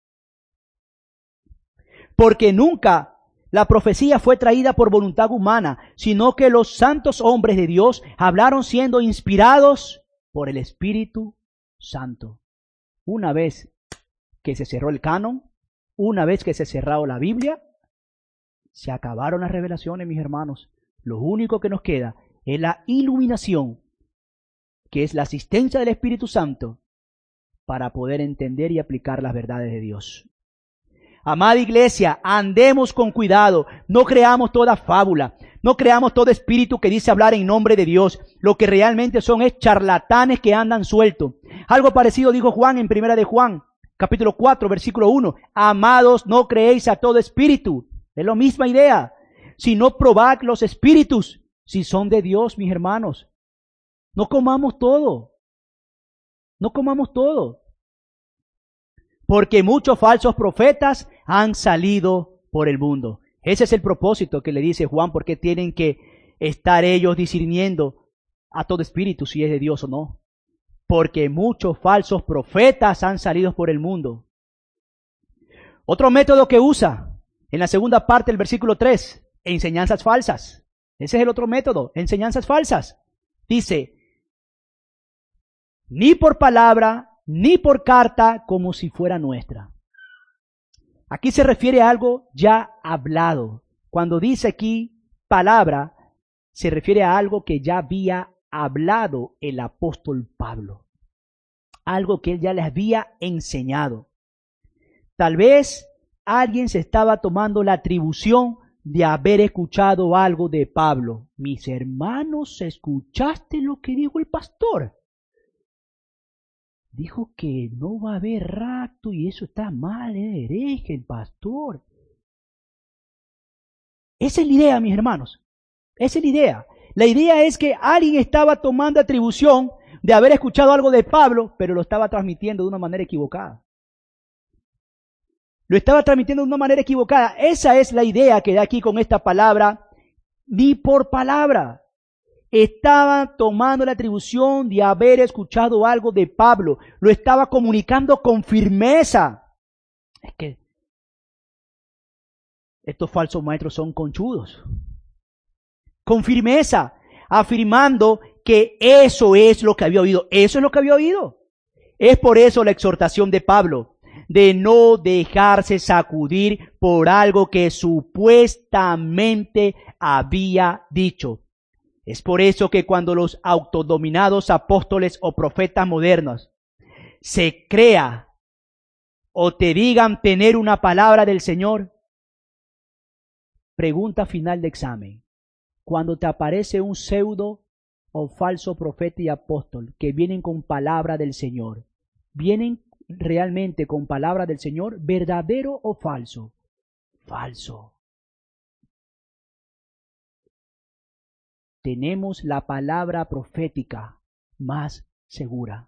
Porque nunca la profecía fue traída por voluntad humana, sino que los santos hombres de Dios hablaron siendo inspirados por el Espíritu Santo. Una vez que se cerró el canon, una vez que se cerró la Biblia, se acabaron las revelaciones, mis hermanos. Lo único que nos queda es la iluminación, que es la asistencia del Espíritu Santo para poder entender y aplicar las verdades de Dios. Amada iglesia, andemos con cuidado, no creamos toda fábula, no creamos todo espíritu que dice hablar en nombre de Dios. Lo que realmente son es charlatanes que andan sueltos. Algo parecido dijo Juan en primera de Juan, capítulo 4, versículo 1. Amados, no creéis a todo espíritu. Es la misma idea. Sino probad los espíritus, si son de Dios, mis hermanos. No comamos todo. No comamos todo. Porque muchos falsos profetas han salido por el mundo. Ese es el propósito que le dice Juan, porque tienen que estar ellos discerniendo a todo espíritu si es de Dios o no. Porque muchos falsos profetas han salido por el mundo. Otro método que usa en la segunda parte del versículo 3, enseñanzas falsas. Ese es el otro método, enseñanzas falsas. Dice, ni por palabra, ni por carta, como si fuera nuestra. Aquí se refiere a algo ya hablado. Cuando dice aquí palabra, se refiere a algo que ya había hablado el apóstol Pablo. Algo que él ya les había enseñado. Tal vez alguien se estaba tomando la atribución de haber escuchado algo de Pablo. Mis hermanos, ¿escuchaste lo que dijo el pastor? Dijo que no va a haber rapto y eso está mal, hereje, el pastor. Esa es la idea, mis hermanos. Esa es la idea. La idea es que alguien estaba tomando atribución de haber escuchado algo de Pablo, pero lo estaba transmitiendo de una manera equivocada. Lo estaba transmitiendo de una manera equivocada. Esa es la idea que da aquí con esta palabra, ni por palabra. Estaba tomando la atribución de haber escuchado algo de Pablo. Lo estaba comunicando con firmeza. Es que estos falsos maestros son conchudos. Con firmeza, afirmando que eso es lo que había oído. Eso es lo que había oído. Es por eso la exhortación de Pablo, de no dejarse sacudir por algo que supuestamente había dicho. Es por eso que cuando los autodominados apóstoles o profetas modernos se crea o te digan tener una palabra del Señor, pregunta final de examen. Cuando te aparece un pseudo o falso profeta y apóstol que vienen con palabra del Señor, ¿vienen realmente con palabra del Señor, verdadero o falso? Falso. Tenemos la palabra profética más segura.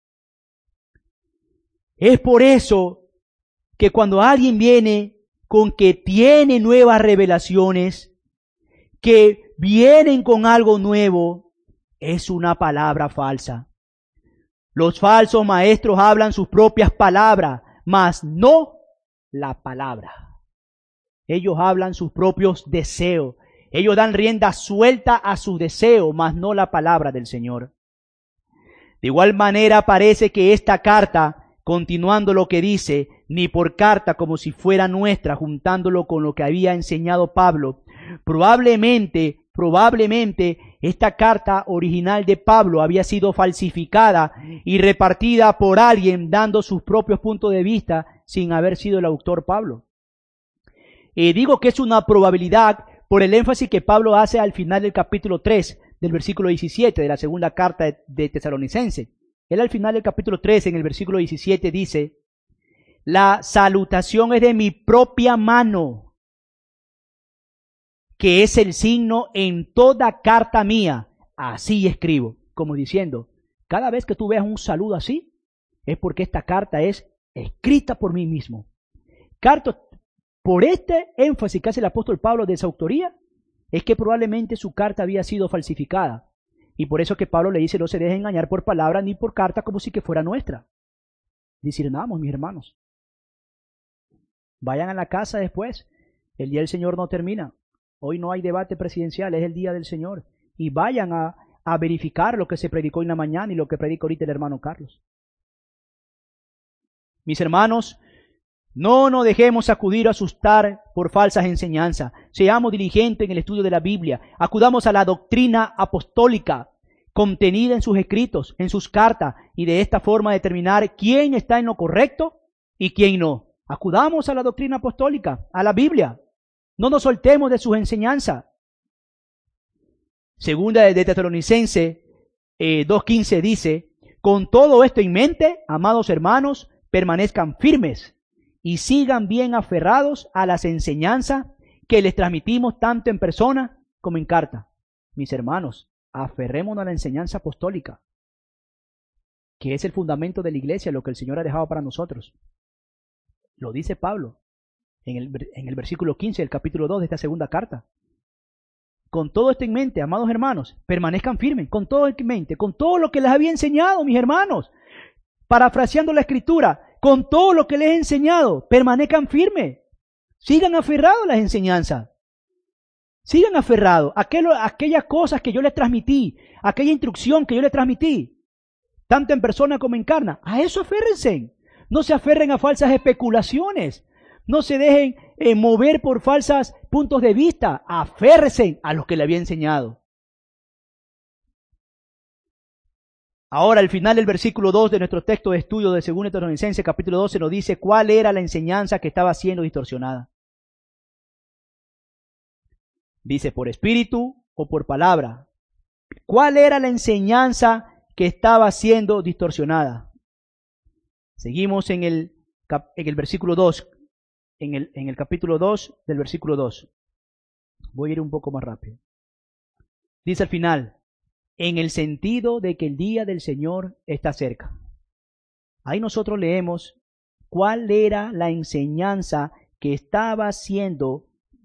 Es por eso que cuando alguien viene con que tiene nuevas revelaciones, que vienen con algo nuevo, es una palabra falsa. Los falsos maestros hablan sus propias palabras, mas no la palabra. Ellos hablan sus propios deseos. Ellos dan rienda suelta a sus deseos, mas no la palabra del Señor. De igual manera parece que esta carta, continuando lo que dice, ni por carta como si fuera nuestra, juntándolo con lo que había enseñado Pablo, probablemente esta carta original de Pablo había sido falsificada y repartida por alguien dando sus propios puntos de vista sin haber sido el autor Pablo. Digo que es una probabilidad por el énfasis que Pablo hace al final del capítulo 3 del versículo 17 de la segunda carta de Tesalonicense. Él al final del capítulo 3 en el versículo 17 dice: la salutación es de mi propia mano, que es el signo en toda carta mía, así escribo. Como diciendo, cada vez que tú veas un saludo así, es porque esta carta es escrita por mí mismo. Carta, por este énfasis que hace el apóstol Pablo de esa autoría, es que probablemente su carta había sido falsificada. Y por eso que Pablo le dice, no se dejen engañar por palabra ni por carta como si que fuera nuestra. Discernamos, mis hermanos. Vayan a la casa después. El día del Señor no termina. Hoy no hay debate presidencial, es el día del Señor. Y vayan a verificar lo que se predicó en la mañana y lo que predica ahorita el hermano Carlos. Mis hermanos, no nos dejemos acudir o asustar por falsas enseñanzas. Seamos diligentes en el estudio de la Biblia. Acudamos a la doctrina apostólica contenida en sus escritos, en sus cartas, y de esta forma determinar quién está en lo correcto y quién no. Acudamos a la doctrina apostólica, a la Biblia. No nos soltemos de sus enseñanzas. Segunda de Tesalonicenses 2:15 dice: con todo esto en mente, amados hermanos, permanezcan firmes y sigan bien aferrados a las enseñanzas que les transmitimos tanto en persona como en carta. Mis hermanos, aferrémonos a la enseñanza apostólica, que es el fundamento de la iglesia, lo que el Señor ha dejado para nosotros. Lo dice Pablo en el versículo 15 del capítulo 2 de esta segunda carta. Con todo esto en mente, amados hermanos, permanezcan firmes, con todo en mente, con todo lo que les había enseñado, mis hermanos. Parafraseando la escritura, con todo lo que les he enseñado, permanezcan firmes. Sigan aferrados a las enseñanzas. Sigan aferrados a aquellas cosas que yo les transmití, aquella instrucción que yo les transmití, tanto en persona como en carne. A eso aférrense. No se aferren a falsas especulaciones. No se dejen mover por falsos puntos de vista. Aférrense a los que le había enseñado. Ahora, al final del versículo 2 de nuestro texto de estudio de 2 Tesalonicenses, capítulo 12, nos dice cuál era la enseñanza que estaba siendo distorsionada. Dice, por espíritu o por palabra. ¿Cuál era la enseñanza que estaba siendo distorsionada? Seguimos en el versículo 2, en el capítulo 2 del versículo 2. Voy a ir un poco más rápido. Dice al final, en el sentido de que el día del Señor está cerca. Ahí nosotros leemos cuál era la enseñanza que estaba siendo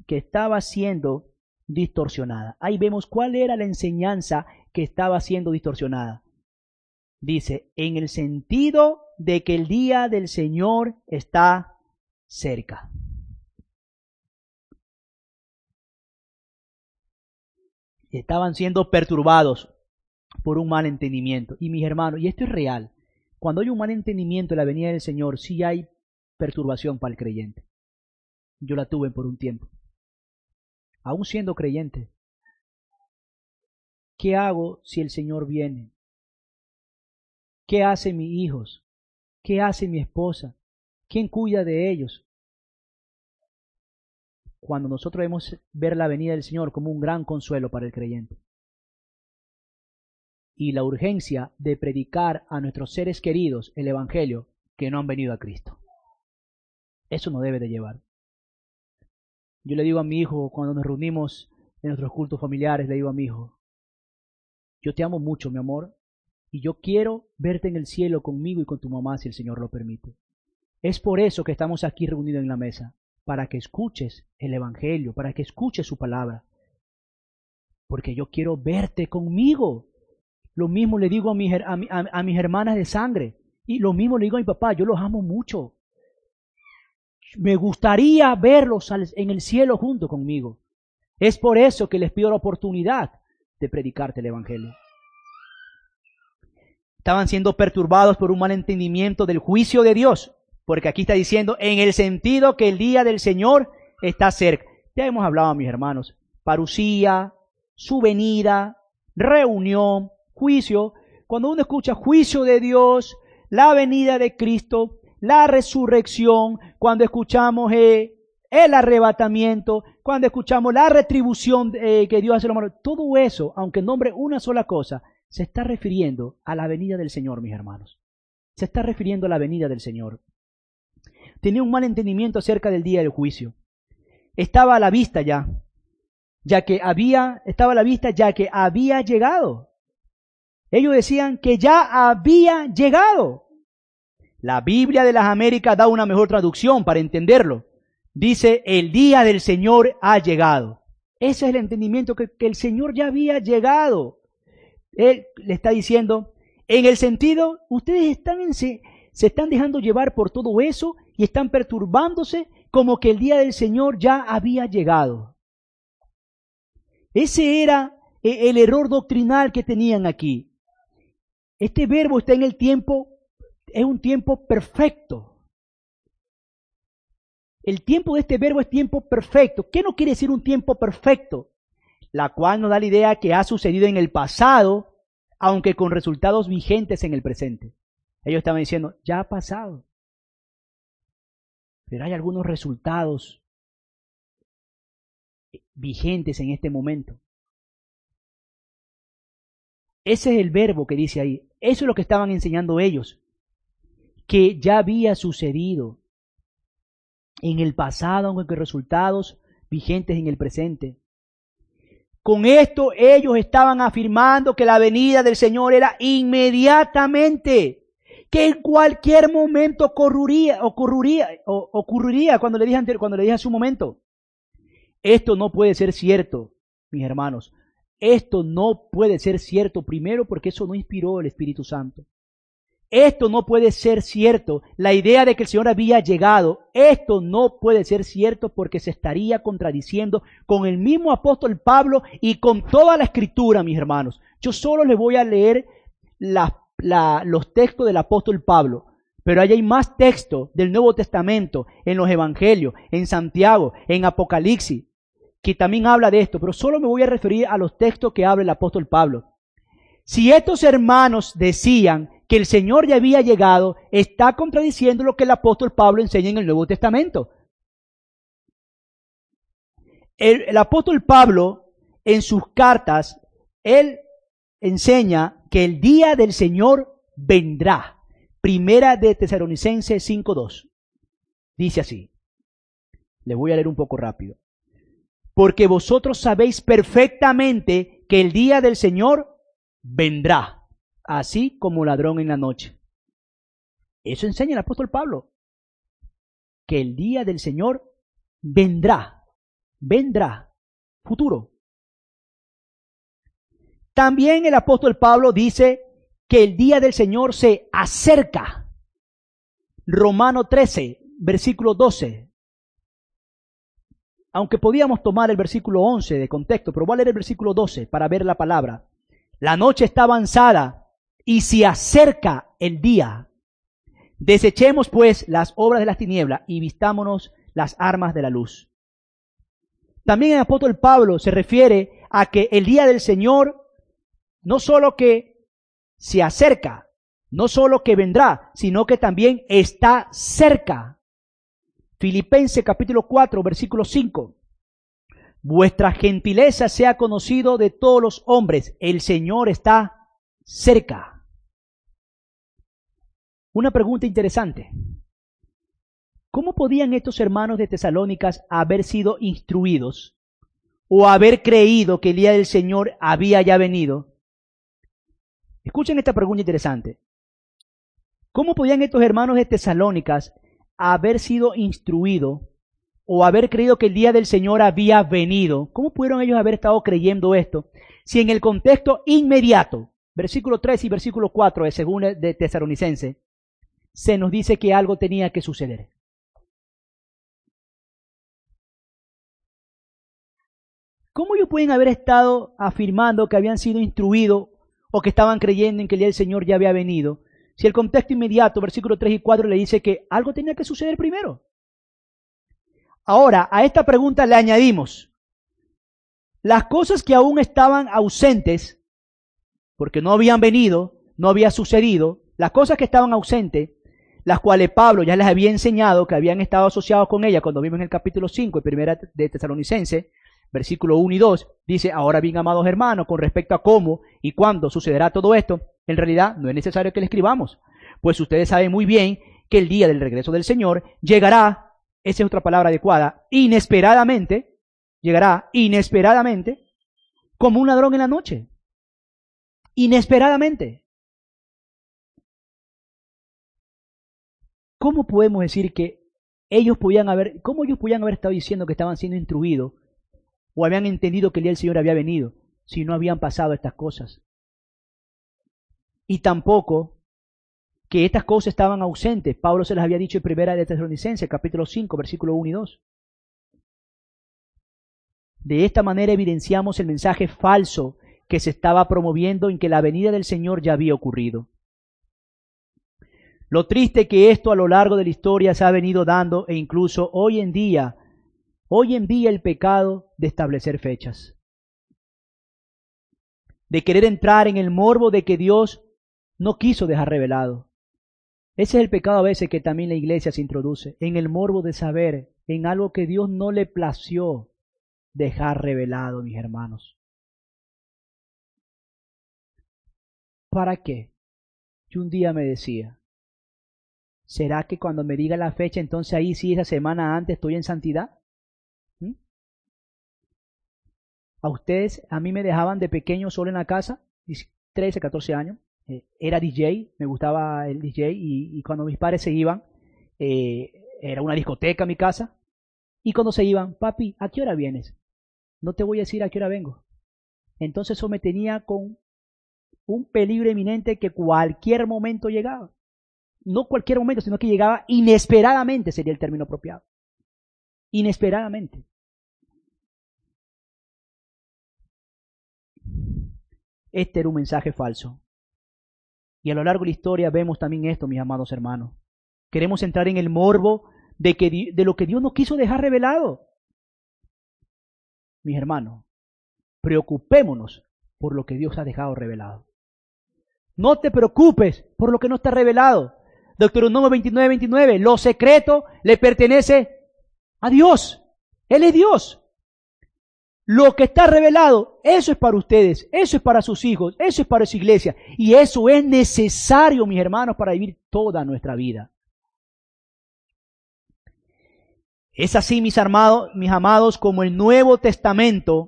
distorsionada. Ahí vemos cuál era la enseñanza que estaba siendo distorsionada. Dice, en el sentido de que el día del Señor está cerca. Estaban siendo perturbados por un mal entendimiento. Y mis hermanos, y esto es real, cuando hay un mal entendimiento en la venida del Señor, sí hay perturbación para el creyente. Yo la tuve por un tiempo. Aún siendo creyente, ¿qué hago si el Señor viene? ¿Qué hacen mis hijos? ¿Qué hace mi esposa? ¿Quién cuida de ellos? Cuando nosotros debemos ver la venida del Señor como un gran consuelo para el creyente. Y la urgencia de predicar a nuestros seres queridos el Evangelio que no han venido a Cristo. Eso nos debe de llevar. Yo le digo a mi hijo, cuando nos reunimos en nuestros cultos familiares, le digo a mi hijo, yo te amo mucho, mi amor, y yo quiero verte en el cielo conmigo y con tu mamá, si el Señor lo permite. Es por eso que estamos aquí reunidos en la mesa, para que escuches el Evangelio, para que escuches su palabra. Porque yo quiero verte conmigo. Lo mismo le digo a mis hermanas de sangre, y lo mismo le digo a mi papá, yo los amo mucho. Me gustaría verlos en el cielo junto conmigo. Es por eso que les pido la oportunidad de predicarte el Evangelio. Estaban siendo perturbados por un mal entendimiento del juicio de Dios, porque aquí está diciendo, en el sentido que el día del Señor está cerca. Ya hemos hablado, mis hermanos, parucía, su venida, reunión, juicio. Cuando uno escucha juicio de Dios, la venida de Cristo, la resurrección, cuando escuchamos el arrebatamiento, cuando escuchamos la retribución que Dios hace a los humanos, todo eso, aunque nombre una sola cosa, se está refiriendo a la venida del Señor, mis hermanos. Se está refiriendo a la venida del Señor. Tenía un mal entendimiento acerca del día del juicio. Estaba a la vista ya que había llegado. Ellos decían que ya había llegado. La Biblia de las Américas da una mejor traducción para entenderlo. Dice, el día del Señor ha llegado. Ese es el entendimiento que el Señor ya había llegado. Él le está diciendo, en el sentido, ustedes se están dejando llevar por todo eso y están perturbándose como que el día del Señor ya había llegado. Ese era el error doctrinal que tenían aquí. Este verbo está en el tiempo, es un tiempo perfecto. El tiempo de este verbo es tiempo perfecto. ¿Qué no quiere decir un tiempo perfecto? La cual nos da la idea que ha sucedido en el pasado, aunque con resultados vigentes en el presente. Ellos estaban diciendo, ya ha pasado. Pero hay algunos resultados vigentes en este momento. Ese es el verbo que dice ahí. Eso es lo que estaban enseñando ellos. Que ya había sucedido en el pasado, aunque con resultados vigentes en el presente. Con esto ellos estaban afirmando que la venida del Señor era inmediatamente, que en cualquier momento ocurriría cuando le dije hace un momento. Esto no puede ser cierto, mis hermanos. Esto no puede ser cierto, primero porque eso no inspiró el Espíritu Santo. Esto no puede ser cierto. La idea de que el Señor había llegado, esto no puede ser cierto porque se estaría contradiciendo con el mismo apóstol Pablo y con toda la Escritura, mis hermanos. Yo solo les voy a leer los textos del apóstol Pablo, pero ahí hay más textos del Nuevo Testamento, en los Evangelios, en Santiago, en Apocalipsis, que también habla de esto, pero solo me voy a referir a los textos que habla el apóstol Pablo. Si estos hermanos decían que el Señor ya había llegado, está contradiciendo lo que el apóstol Pablo enseña en el Nuevo Testamento. El apóstol Pablo, en sus cartas, él enseña que el día del Señor vendrá. Primera de Tesalonicenses 5:2. Dice así. Le voy a leer un poco rápido. Porque vosotros sabéis perfectamente que el día del Señor vendrá, así como ladrón en la noche. Eso enseña el apóstol Pablo. Que el día del Señor vendrá. Vendrá. Futuro. También el apóstol Pablo dice que el día del Señor se acerca. Romano 13, versículo 12. Aunque podíamos tomar el versículo 11 de contexto, pero voy a leer el versículo 12 para ver la palabra. La noche está avanzada y se acerca el día. Desechemos pues las obras de las tinieblas y vistámonos las armas de la luz. También el apóstol Pablo se refiere a que el día del Señor no solo que se acerca, no solo que vendrá, sino que también está cerca. Filipenses capítulo 4, versículo 5. Vuestra gentileza sea conocido de todos los hombres. El Señor está cerca. Una pregunta interesante. ¿Cómo podían estos hermanos de Tesalónicas haber sido instruidos o haber creído que el día del Señor había ya venido? Escuchen esta pregunta interesante. ¿Cómo podían estos hermanos de Tesalónicas haber sido instruidos o haber creído que el día del Señor había venido? ¿Cómo pudieron ellos haber estado creyendo esto si en el contexto inmediato, versículo 3 y versículo 4 de segunda de Tesalonicenses, se nos dice que algo tenía que suceder? ¿Cómo ellos pueden haber estado afirmando que habían sido instruidos o que estaban creyendo en que el día del Señor ya había venido, si el contexto inmediato, versículos 3 y 4, le dice que algo tenía que suceder primero? Ahora, a esta pregunta le añadimos las cosas que aún estaban ausentes, porque no habían venido, no había sucedido, las cosas que estaban ausentes, las cuales Pablo ya les había enseñado que habían estado asociados con ella cuando vimos en el capítulo 5, de primera de Tesalonicenses, versículo 1 y 2, dice, ahora bien, amados hermanos, con respecto a cómo y cuándo sucederá todo esto, en realidad no es necesario que le escribamos, pues ustedes saben muy bien que el día del regreso del Señor llegará, esa es otra palabra adecuada, inesperadamente, llegará inesperadamente, como un ladrón en la noche. Inesperadamente. ¿Cómo podemos decir que cómo ellos podían haber estado diciendo que estaban siendo instruidos o habían entendido que el día del Señor había venido si no habían pasado estas cosas? Y tampoco que estas cosas estaban ausentes. Pablo se las había dicho en primera de Tesalonicenses, capítulo 5, versículo 1 y 2. De esta manera evidenciamos el mensaje falso que se estaba promoviendo en que la venida del Señor ya había ocurrido. Lo triste que esto a lo largo de la historia se ha venido dando e incluso hoy en día el pecado de establecer fechas. De querer entrar en el morbo de que Dios no quiso dejar revelado. Ese es el pecado a veces que también la iglesia se introduce, en el morbo de saber, en algo que Dios no le plació dejar revelado, mis hermanos. ¿Para qué? Yo un día me decía, ¿será que cuando me diga la fecha, entonces ahí sí esa semana antes estoy en santidad? A ustedes, a mí me dejaban de pequeño solo en la casa, 13, 14 años. Era DJ, me gustaba el DJ y cuando mis padres se iban, era una discoteca mi casa. Y cuando se iban, papi, ¿a qué hora vienes? No te voy a decir a qué hora vengo. Entonces eso me tenía con un peligro inminente que cualquier momento llegaba. No cualquier momento, sino que llegaba inesperadamente, sería el término apropiado. Inesperadamente. Este era un mensaje falso. Y a lo largo de la historia vemos también esto, mis amados hermanos. Queremos entrar en el morbo de lo que Dios no quiso dejar revelado. Mis hermanos, preocupémonos por lo que Dios ha dejado revelado. No te preocupes por lo que no está revelado. Deuteronomio 29:29, lo secreto le pertenece a Dios. Él es Dios. Lo que está revelado, eso es para ustedes, eso es para sus hijos, eso es para su iglesia. Y eso es necesario, mis hermanos, para vivir toda nuestra vida. Es así, mis amados, como el Nuevo Testamento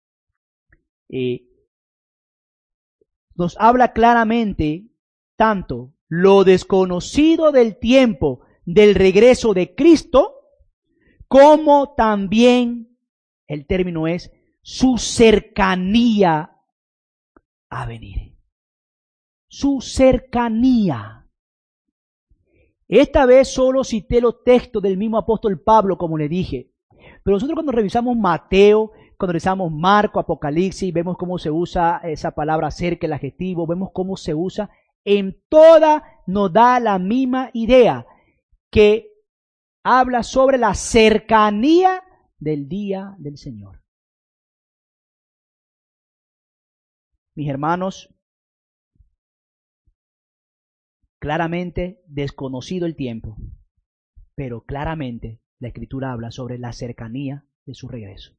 nos habla claramente tanto lo desconocido del tiempo del regreso de Cristo, como también, el término es, su cercanía a venir. Su cercanía. Esta vez solo cité los textos del mismo apóstol Pablo, como le dije. Pero nosotros cuando revisamos Mateo, cuando revisamos Marco, Apocalipsis, vemos cómo se usa esa palabra cerca, el adjetivo, vemos cómo se usa, en toda nos da la misma idea, que habla sobre la cercanía del día del Señor. Mis hermanos, claramente desconocido el tiempo, pero claramente la Escritura habla sobre la cercanía de su regreso.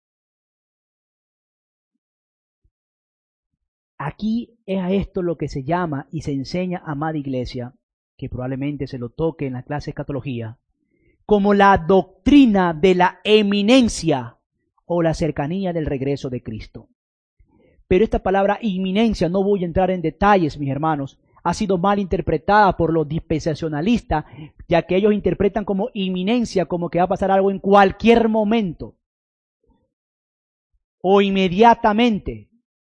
Aquí es a esto lo que se llama y se enseña, amada iglesia, que probablemente se lo toque en la clase de escatología, como la doctrina de la eminencia o la cercanía del regreso de Cristo. Pero esta palabra inminencia, no voy a entrar en detalles, mis hermanos, ha sido mal interpretada por los dispensacionalistas, ya que ellos interpretan como inminencia, como que va a pasar algo en cualquier momento o inmediatamente.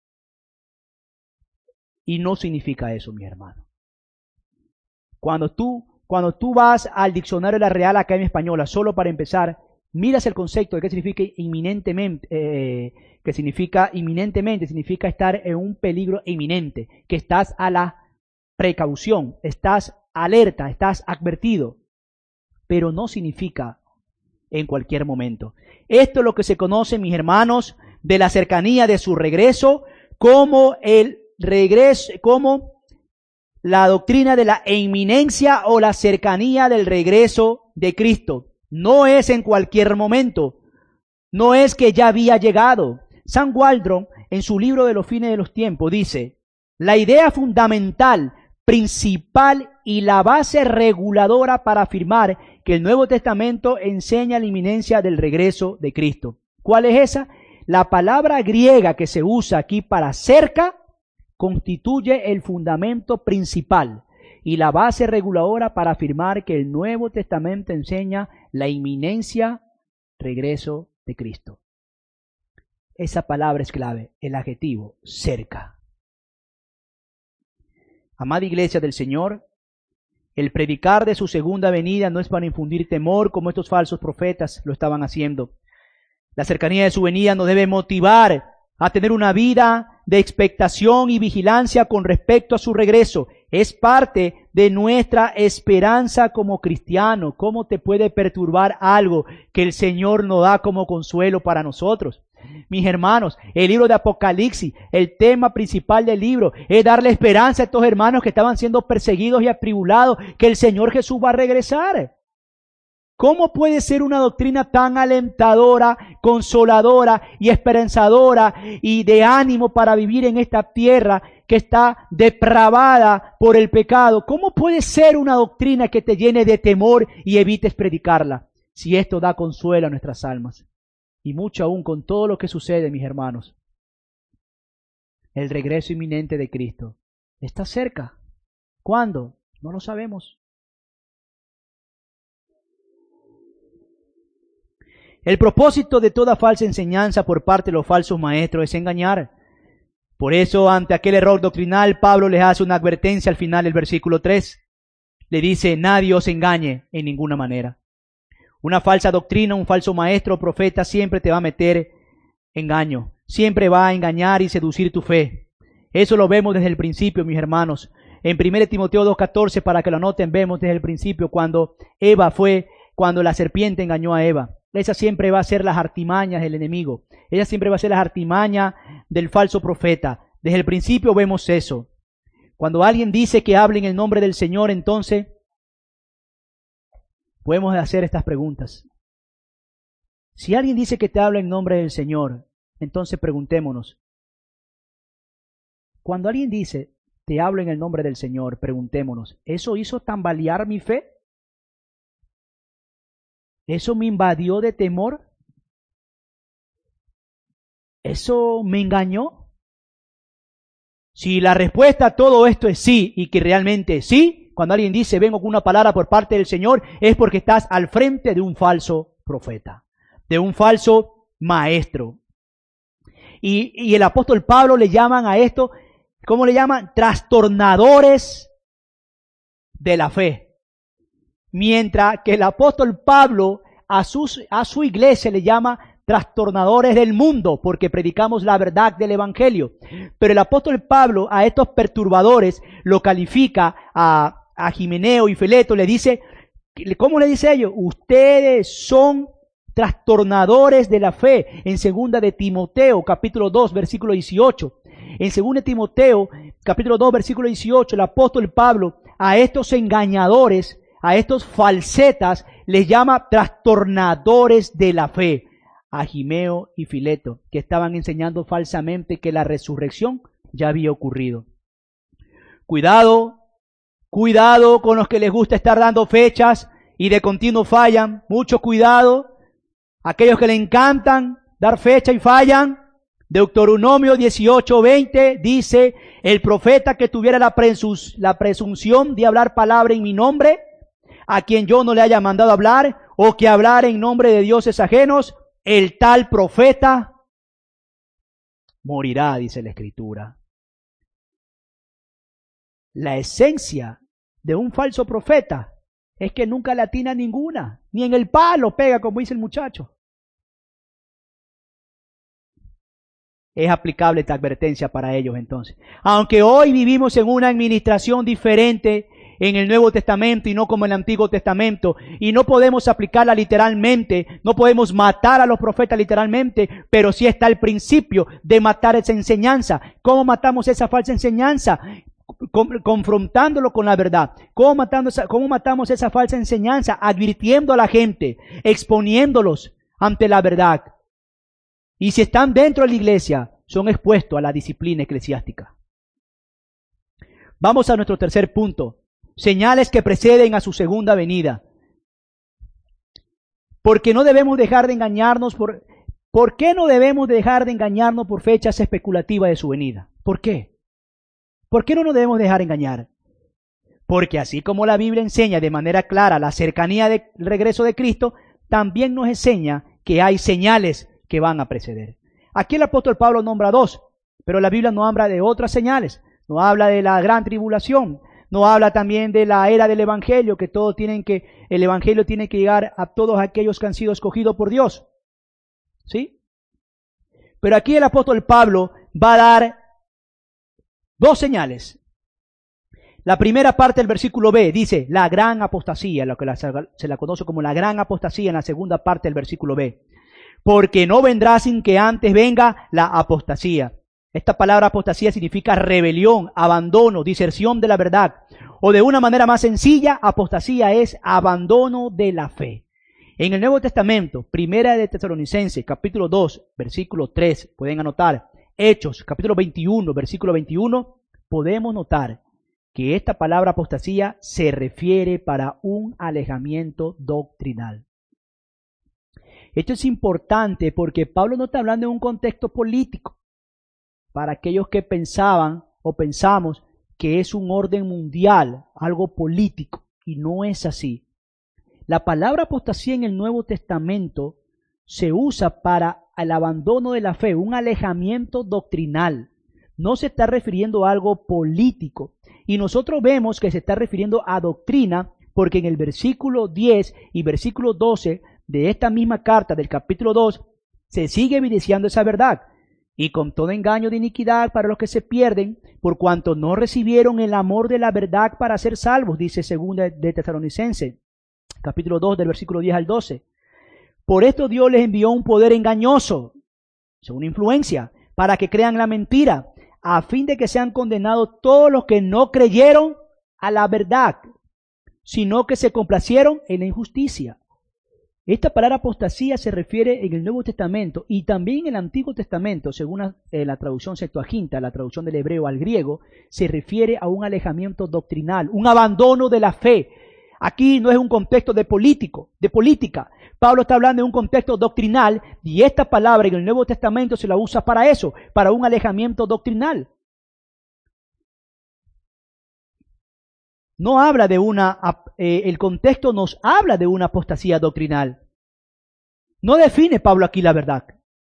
Y no significa eso, mi hermano. Cuando tú vas al diccionario de la Real Academia Española, solo para empezar, miras el concepto de qué significa inminentemente, significa estar en un peligro inminente, que estás a la precaución, estás alerta, estás advertido, pero no significa en cualquier momento. Esto es lo que se conoce, mis hermanos, de la cercanía de su regreso, como el regreso, como la doctrina de la inminencia o la cercanía del regreso de Cristo. No es en cualquier momento, no es que ya había llegado. Sam Waldron, en su libro de los fines de los tiempos, dice: la idea fundamental, principal y la base reguladora para afirmar que el Nuevo Testamento enseña la inminencia del regreso de Cristo. ¿Cuál es esa? La palabra griega que se usa aquí para cerca constituye el fundamento principal y la base reguladora para afirmar que el Nuevo Testamento enseña la inminencia regreso de Cristo. Esa palabra es clave, el adjetivo cerca. Amada iglesia del Señor, el predicar de su segunda venida no es para infundir temor como estos falsos profetas lo estaban haciendo. La cercanía de su venida nos debe motivar a tener una vida de expectación y vigilancia con respecto a su regreso. Es parte de nuestra esperanza como cristiano. ¿Cómo te puede perturbar algo que el Señor nos da como consuelo para nosotros? Mis hermanos, el libro de Apocalipsis, el tema principal del libro es darle esperanza a estos hermanos que estaban siendo perseguidos y atribulados, que el Señor Jesús va a regresar. ¿Cómo puede ser una doctrina tan alentadora, consoladora y esperanzadora y de ánimo para vivir en esta tierra que está depravada por el pecado? ¿Cómo puede ser una doctrina que te llene de temor y evites predicarla? Si esto da consuelo a nuestras almas. Y mucho aún con todo lo que sucede, mis hermanos. El regreso inminente de Cristo está cerca. ¿Cuándo? No lo sabemos. El propósito de toda falsa enseñanza por parte de los falsos maestros es engañar. Por eso, ante aquel error doctrinal, Pablo les hace una advertencia al final del versículo 3. Le dice: nadie os engañe en ninguna manera. Una falsa doctrina, un falso maestro o profeta siempre te va a meter engaño. Siempre va a engañar y seducir tu fe. Eso lo vemos desde el principio, mis hermanos. En 1 Timoteo 2:14, para que lo anoten, vemos desde el principio cuando la serpiente engañó a Eva. Esa siempre va a ser las artimañas del enemigo. Ella siempre va a ser las artimañas del falso profeta. Desde el principio vemos eso. Cuando alguien dice que hable en el nombre del Señor, entonces podemos hacer estas preguntas. Si alguien dice que te habla en nombre del Señor, Entonces preguntémonos, cuando alguien dice, te hablo en el nombre del Señor, preguntémonos, ¿eso hizo tambalear mi fe? ¿Eso me invadió de temor? ¿Eso me engañó? Si la respuesta a todo esto es sí, y que realmente sí, cuando alguien dice vengo con una palabra por parte del Señor, es porque estás al frente de un falso profeta, de un falso maestro. Y el apóstol Pablo le llaman a esto, ¿cómo le llaman? Trastornadores de la fe. Mientras que el apóstol Pablo a su iglesia le llama trastornadores del mundo, porque predicamos la verdad del evangelio. Pero el apóstol Pablo a estos perturbadores lo califica a Himeneo y Fileto, le dice, ¿cómo le dice a ellos? Ustedes son trastornadores de la fe. En 2 de Timoteo, capítulo 2, versículo 18. En 2 de Timoteo, capítulo 2, versículo 18, el apóstol Pablo a estos engañadores, a estos falsetas, les llama trastornadores de la fe. A Himeo y Fileto, que estaban enseñando falsamente que la resurrección ya había ocurrido. Cuidado con los que les gusta estar dando fechas y de continuo fallan. Mucho cuidado. Aquellos que le encantan dar fecha y fallan. Deuteronomio 18:20 dice, el profeta que tuviera la presunción de hablar palabra en mi nombre, a quien yo no le haya mandado hablar, o que hablar en nombre de dioses ajenos, el tal profeta morirá, dice la Escritura. La esencia de un falso profeta es que nunca le atina ninguna, ni en el palo pega, como dice el muchacho. Es aplicable esta advertencia para ellos entonces. Aunque hoy vivimos en una administración diferente en el Nuevo Testamento y no como en el Antiguo Testamento, y no podemos aplicarla literalmente, no podemos matar a los profetas literalmente, pero sí está el principio de matar esa enseñanza. ¿Cómo matamos esa falsa enseñanza? Confrontándolo con la verdad. ¿Cómo matamos esa falsa enseñanza? Advirtiendo a la gente, exponiéndolos ante la verdad. Y si están dentro de la iglesia, son expuestos a la disciplina eclesiástica. Vamos a nuestro tercer punto. Señales que preceden a su segunda venida. Porque no debemos dejar de engañarnos ¿Por qué no debemos dejar de engañarnos por fechas especulativas de su venida? ¿Por qué? ¿Por qué no nos debemos dejar engañar? Porque así como la Biblia enseña de manera clara la cercanía del regreso de Cristo, también nos enseña que hay señales que van a preceder. Aquí el apóstol Pablo nombra dos, pero la Biblia no habla de otras señales. No habla de la gran tribulación, no habla también de la era del evangelio, que el evangelio tiene que llegar a todos aquellos que han sido escogidos por Dios. ¿Sí? Pero aquí el apóstol Pablo va a dar dos señales. La primera parte del versículo B dice la gran apostasía, lo que se la conoce como la gran apostasía en la segunda parte del versículo B. Porque no vendrá sin que antes venga la apostasía. Esta palabra apostasía significa rebelión, abandono, diserción de la verdad. O de una manera más sencilla, apostasía es abandono de la fe. En el Nuevo Testamento, Primera de Tesalonicenses, capítulo 2, versículo 3, pueden anotar. Hechos, capítulo 21, versículo 21, podemos notar que esta palabra apostasía se refiere para un alejamiento doctrinal. Esto es importante porque Pablo no está hablando de un contexto político. Para aquellos que pensaban o pensamos que es un orden mundial, algo político, y no es así. La palabra apostasía en el Nuevo Testamento se usa para el abandono de la fe, un alejamiento doctrinal. No se está refiriendo a algo político. Y nosotros vemos que se está refiriendo a doctrina porque en el versículo 10 y versículo 12 de esta misma carta del capítulo 2 se sigue evidenciando esa verdad. Y con todo engaño de iniquidad para los que se pierden, por cuanto no recibieron el amor de la verdad para ser salvos, dice 2 de Tesalonicenses, capítulo 2 del versículo 10 al 12. Por esto Dios les envió un poder engañoso, una influencia, para que crean la mentira, a fin de que sean condenados todos los que no creyeron a la verdad, sino que se complacieron en la injusticia. Esta palabra apostasía se refiere en el Nuevo Testamento y también en el Antiguo Testamento, según la traducción Septuaginta, la traducción del hebreo al griego, se refiere a un alejamiento doctrinal, un abandono de la fe. Aquí no es un contexto de política. Pablo está hablando de un contexto doctrinal y esta palabra en el Nuevo Testamento se la usa para eso, para un alejamiento doctrinal. No habla de el contexto nos habla de una apostasía doctrinal. No define Pablo aquí la verdad,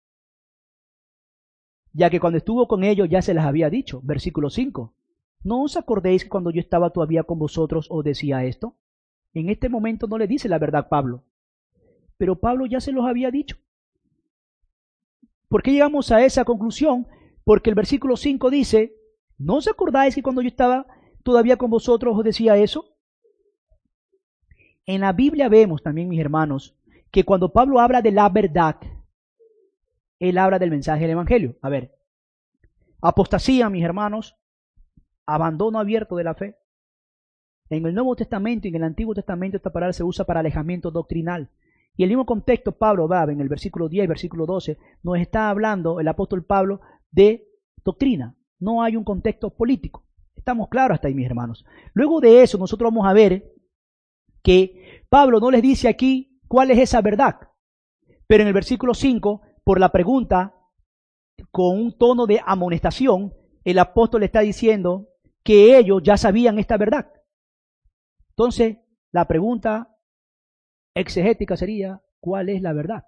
ya que cuando estuvo con ellos ya se las había dicho. Versículo 5. ¿No os acordéis que cuando yo estaba todavía con vosotros os decía esto? En este momento no le dice la verdad Pablo, pero Pablo ya se los había dicho. ¿Por qué llegamos a esa conclusión? Porque el versículo 5 dice, ¿no os acordáis que cuando yo estaba todavía con vosotros os decía eso? En la Biblia vemos también, mis hermanos, que cuando Pablo habla de la verdad, él habla del mensaje del Evangelio. A ver, apostasía, mis hermanos, abandono abierto de la fe. En el Nuevo Testamento y en el Antiguo Testamento esta palabra se usa para alejamiento doctrinal. Y el mismo contexto Pablo va en el versículo 10 y versículo 12, nos está hablando el apóstol Pablo de doctrina. No hay un contexto político. Estamos claros hasta ahí, mis hermanos. Luego de eso, nosotros vamos a ver que Pablo no les dice aquí cuál es esa verdad. Pero en el versículo 5, por la pregunta, con un tono de amonestación, el apóstol le está diciendo que ellos ya sabían esta verdad. Entonces, la pregunta exegética sería, ¿cuál es la verdad?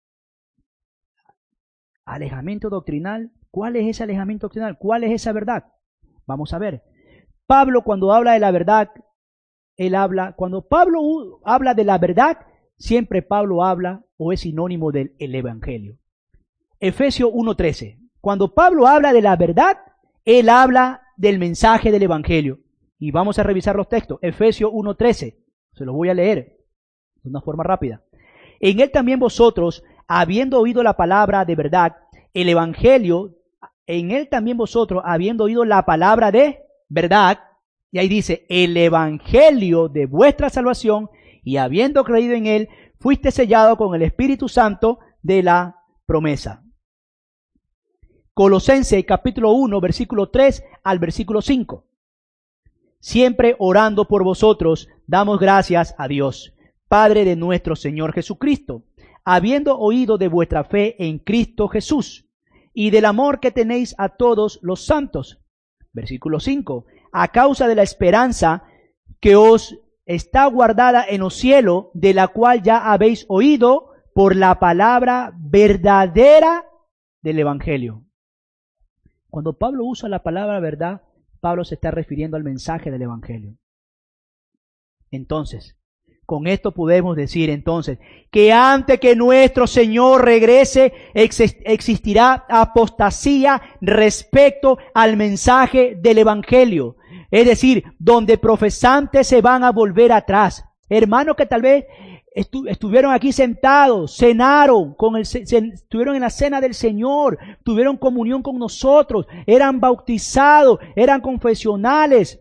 Alejamiento doctrinal. ¿Cuál es ese alejamiento doctrinal? ¿Cuál es esa verdad? Vamos a ver. Pablo, cuando habla de la verdad, cuando Pablo habla de la verdad, siempre Pablo habla o es sinónimo del Evangelio. Efesios 1:13. Cuando Pablo habla de la verdad, él habla del mensaje del Evangelio. Y vamos a revisar los textos. Efesios 1:13. Se los voy a leer de una forma rápida. En él también vosotros, habiendo oído la palabra de verdad, el Evangelio, en él también vosotros, habiendo oído la palabra de verdad, y ahí dice, el Evangelio de vuestra salvación, y habiendo creído en él, fuiste sellado con el Espíritu Santo de la promesa. Colosenses capítulo 1, versículo 3 al versículo 5. Siempre orando por vosotros, damos gracias a Dios, Padre de nuestro Señor Jesucristo, habiendo oído de vuestra fe en Cristo Jesús, y del amor que tenéis a todos los santos. Versículo 5. A causa de la esperanza que os está guardada en los cielos, de la cual ya habéis oído por la palabra verdadera del Evangelio. Cuando Pablo usa la palabra verdad, Pablo se está refiriendo al mensaje del Evangelio. Entonces, con esto podemos decir entonces que antes que nuestro Señor regrese existirá apostasía respecto al mensaje del Evangelio. Es decir, donde profesantes se van a volver atrás. Hermanos que tal vez estuvieron aquí sentados, cenaron, estuvieron en la cena del Señor, tuvieron comunión con nosotros, eran bautizados, eran confesionales.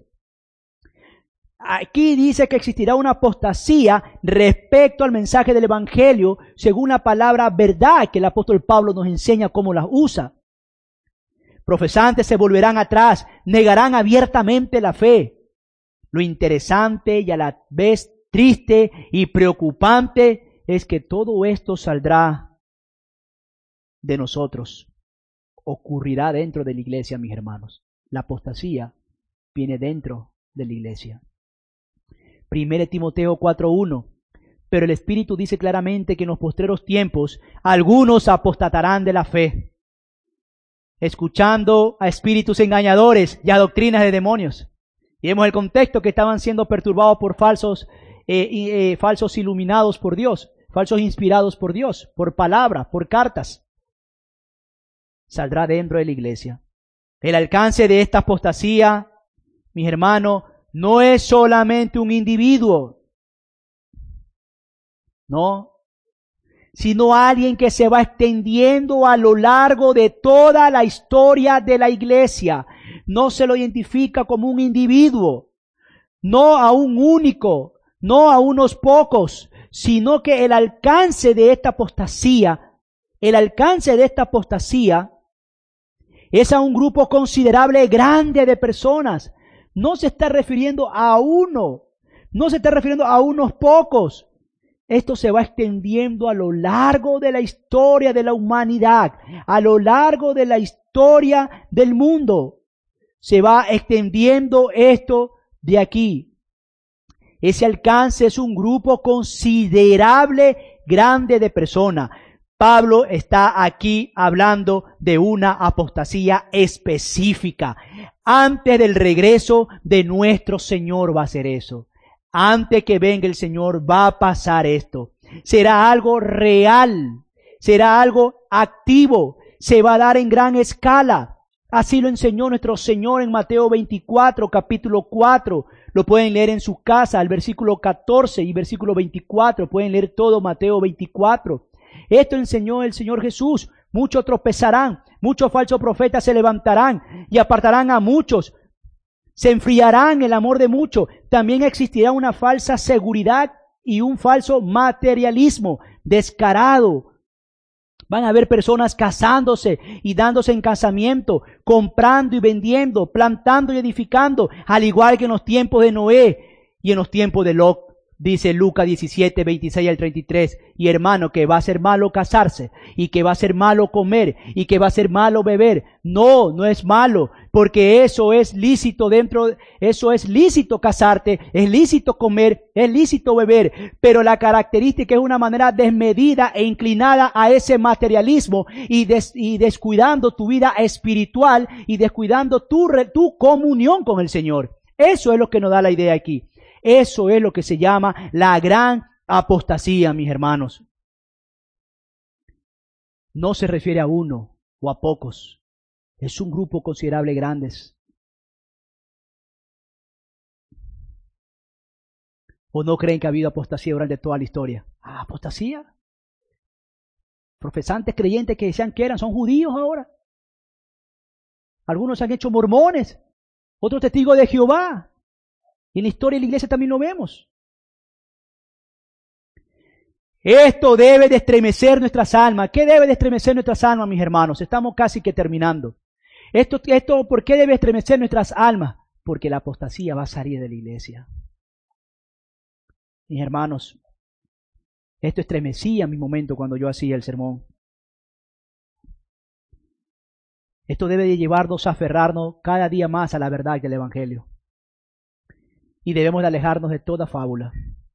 Aquí dice que existirá una apostasía respecto al mensaje del Evangelio, según la palabra verdad que el apóstol Pablo nos enseña cómo las usa. Profesantes se volverán atrás, negarán abiertamente la fe. Lo interesante y a la vez triste y preocupante es que todo esto saldrá de nosotros. Ocurrirá dentro de la iglesia, mis hermanos. La apostasía viene dentro de la iglesia. 1 Timoteo 4:1. Pero el Espíritu dice claramente que en los postreros tiempos algunos apostatarán de la fe, escuchando a espíritus engañadores y a doctrinas de demonios. Y vemos el contexto que estaban siendo perturbados por falsos iluminados por Dios, falsos inspirados por Dios, por palabra, por cartas. Saldrá dentro de la iglesia. El alcance de esta apostasía, mis hermanos, no es solamente un individuo, no, sino alguien que se va extendiendo a lo largo de toda la historia de la iglesia. No se lo identifica como un individuo, no a un único, no a unos pocos, sino que el alcance de esta apostasía es a un grupo considerable, grande de personas. No se está refiriendo a uno, no se está refiriendo a unos pocos. Esto se va extendiendo a lo largo de la historia de la humanidad, a lo largo de la historia del mundo. Se va extendiendo esto de aquí. Ese alcance es un grupo considerable, grande de personas. Pablo está aquí hablando de una apostasía específica. Antes del regreso de nuestro Señor va a ser eso. Antes que venga el Señor va a pasar esto. Será algo real, será algo activo, se va a dar en gran escala. Así lo enseñó nuestro Señor en Mateo 24, capítulo 4. Lo pueden leer en su casa, el versículo 14 y versículo 24. Pueden leer todo Mateo 24. Esto enseñó el Señor Jesús. Muchos tropezarán, muchos falsos profetas se levantarán y apartarán a muchos. Se enfriarán el amor de muchos. También existirá una falsa seguridad y un falso materialismo descarado. Van a haber personas casándose y dándose en casamiento, comprando y vendiendo, plantando y edificando, al igual que en los tiempos de Noé y en los tiempos de Lot. Dice Lucas 17, 26 al 33, y hermano, que va a ser malo casarse, y que va a ser malo comer, y que va a ser malo beber. No, no es malo, porque eso es lícito eso es lícito casarte, es lícito comer, es lícito beber, pero la característica es una manera desmedida e inclinada a ese materialismo y descuidando tu vida espiritual y descuidando tu comunión con el Señor. Eso es lo que nos da la idea aquí. Eso es lo que se llama la gran apostasía, mis hermanos. No se refiere a uno o a pocos. Es un grupo considerable grandes. ¿O no creen que ha habido apostasía durante toda la historia? ¿Apostasía? Profesantes creyentes que decían que son judíos ahora. Algunos se han hecho mormones, otros testigos de Jehová. Y en la historia de la iglesia también lo vemos. Esto debe de estremecer nuestras almas. ¿Qué debe de estremecer nuestras almas, mis hermanos? Estamos casi que terminando. Esto, ¿por qué debe estremecer nuestras almas? Porque la apostasía va a salir de la iglesia. Mis hermanos, esto estremecía en mi momento cuando yo hacía el sermón. Esto debe de llevarnos a aferrarnos cada día más a la verdad del Evangelio. Y debemos de alejarnos de toda fábula.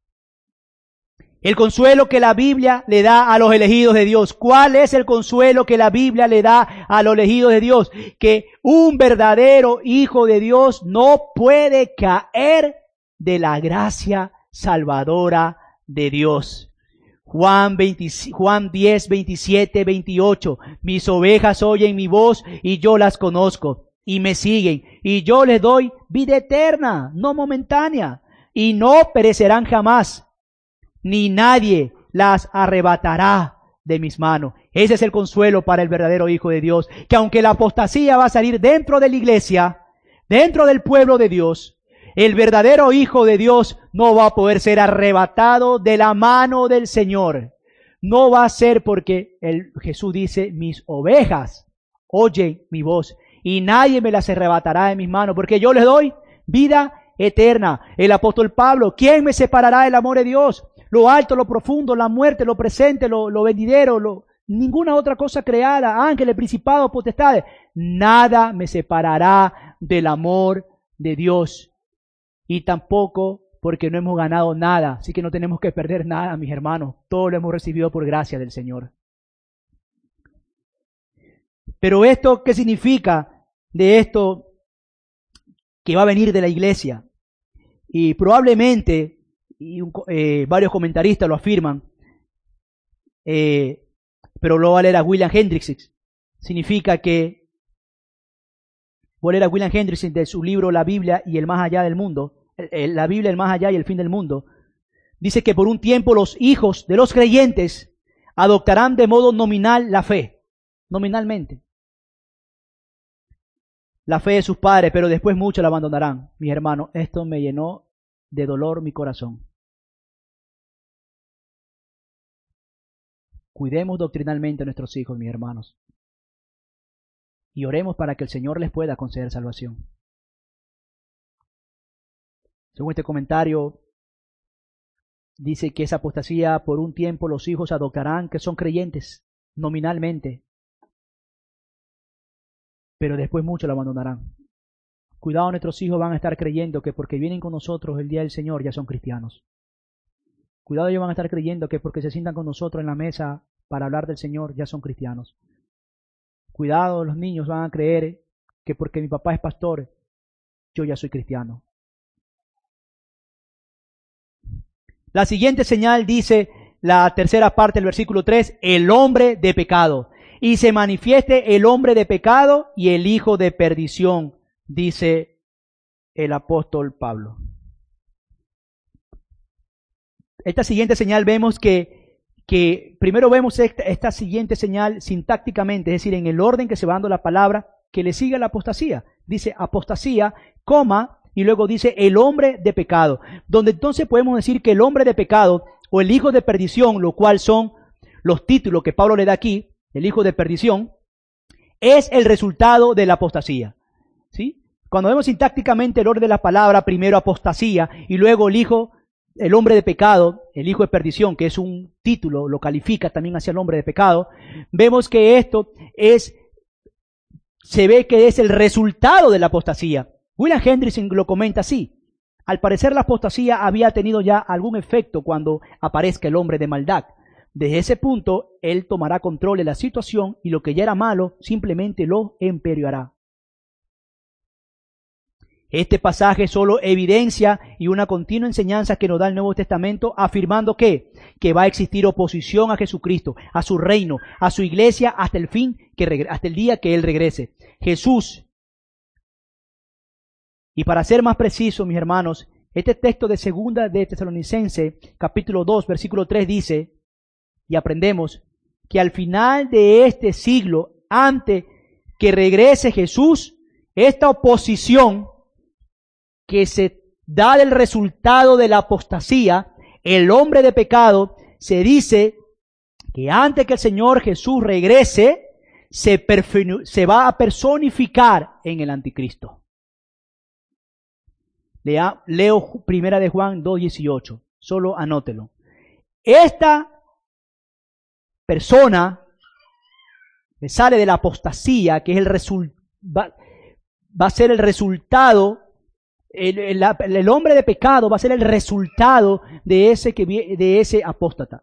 El consuelo que la Biblia le da a los elegidos de Dios. ¿Cuál es el consuelo que la Biblia le da a los elegidos de Dios? Que un verdadero hijo de Dios no puede caer de la gracia salvadora de Dios. Juan 10, 27, 28. Mis ovejas oyen mi voz y yo las conozco y me siguen, y yo les doy vida eterna, no momentánea, y no perecerán jamás, ni nadie las arrebatará de mis manos. Ese es el consuelo para el verdadero Hijo de Dios, que aunque la apostasía va a salir dentro de la iglesia, dentro del pueblo de Dios, el verdadero Hijo de Dios no va a poder ser arrebatado de la mano del Señor. No va a ser porque Jesús dice, mis ovejas oyen mi voz, y nadie me las arrebatará de mis manos, porque yo les doy vida eterna. El apóstol Pablo, ¿quién me separará del amor de Dios? Lo alto, lo profundo, la muerte, lo presente, lo venidero, ninguna otra cosa creada, ángeles, principados, potestades. Nada me separará del amor de Dios. Y tampoco porque no hemos ganado nada, así que no tenemos que perder nada, mis hermanos. Todo lo hemos recibido por gracia del Señor. Pero esto, ¿qué significa? De esto que va a venir de la iglesia. Y probablemente, varios comentaristas lo afirman, pero lo va a leer a William Hendriksen. Significa que, voy a leer a William Hendriksen de su libro La Biblia y el más allá del mundo, la Biblia, el más allá y el fin del mundo. Dice que por un tiempo los hijos de los creyentes adoptarán de modo nominal la fe, nominalmente. La fe de sus padres, pero después muchos la abandonarán. Mis hermanos, esto me llenó de dolor mi corazón. Cuidemos doctrinalmente a nuestros hijos, mis hermanos. Y oremos para que el Señor les pueda conceder salvación. Según este comentario, dice que esa apostasía por un tiempo los hijos adoptarán que son creyentes nominalmente, pero después muchos lo abandonarán. Cuidado, nuestros hijos van a estar creyendo que porque vienen con nosotros el día del Señor ya son cristianos. Cuidado, ellos van a estar creyendo que porque se sientan con nosotros en la mesa para hablar del Señor ya son cristianos. Cuidado, los niños van a creer que porque mi papá es pastor, yo ya soy cristiano. La siguiente señal dice, la tercera parte del versículo 3, el hombre de pecado. Y se manifieste el hombre de pecado y el hijo de perdición, dice el apóstol Pablo. Esta siguiente señal vemos que primero vemos esta siguiente señal sintácticamente, es decir, en el orden que se va dando la palabra, que le sigue la apostasía. Dice apostasía, coma, y luego dice el hombre de pecado, donde entonces podemos decir que el hombre de pecado o el hijo de perdición, lo cual son los títulos que Pablo le da aquí, el hijo de perdición, es el resultado de la apostasía. ¿Sí? Cuando vemos sintácticamente el orden de la palabra, primero apostasía y luego el hombre de pecado, el hijo de perdición, que es un título, lo califica también hacia el hombre de pecado, vemos que esto se ve que es el resultado de la apostasía. William Hendrickson lo comenta así: al parecer la apostasía había tenido ya algún efecto cuando aparezca el hombre de maldad. Desde ese punto, él tomará control de la situación y lo que ya era malo simplemente lo empeorará. Este pasaje solo evidencia y una continua enseñanza que nos da el Nuevo Testamento, afirmando que va a existir oposición a Jesucristo, a su reino, a su iglesia hasta el día que Él regrese. Jesús. Y para ser más preciso, mis hermanos, este texto de segunda de Tesalonicenses, capítulo 2, versículo 3 dice, y aprendemos, que al final de este siglo, antes que regrese Jesús, esta oposición que se da del resultado de la apostasía, el hombre de pecado, se dice que antes que el Señor Jesús regrese, se va a personificar en el anticristo. Leo primera de Juan 2:18, solo anótelo. Esta persona que sale de la apostasía, que es va a ser el resultado, el hombre de pecado va a ser el resultado de ese apóstata.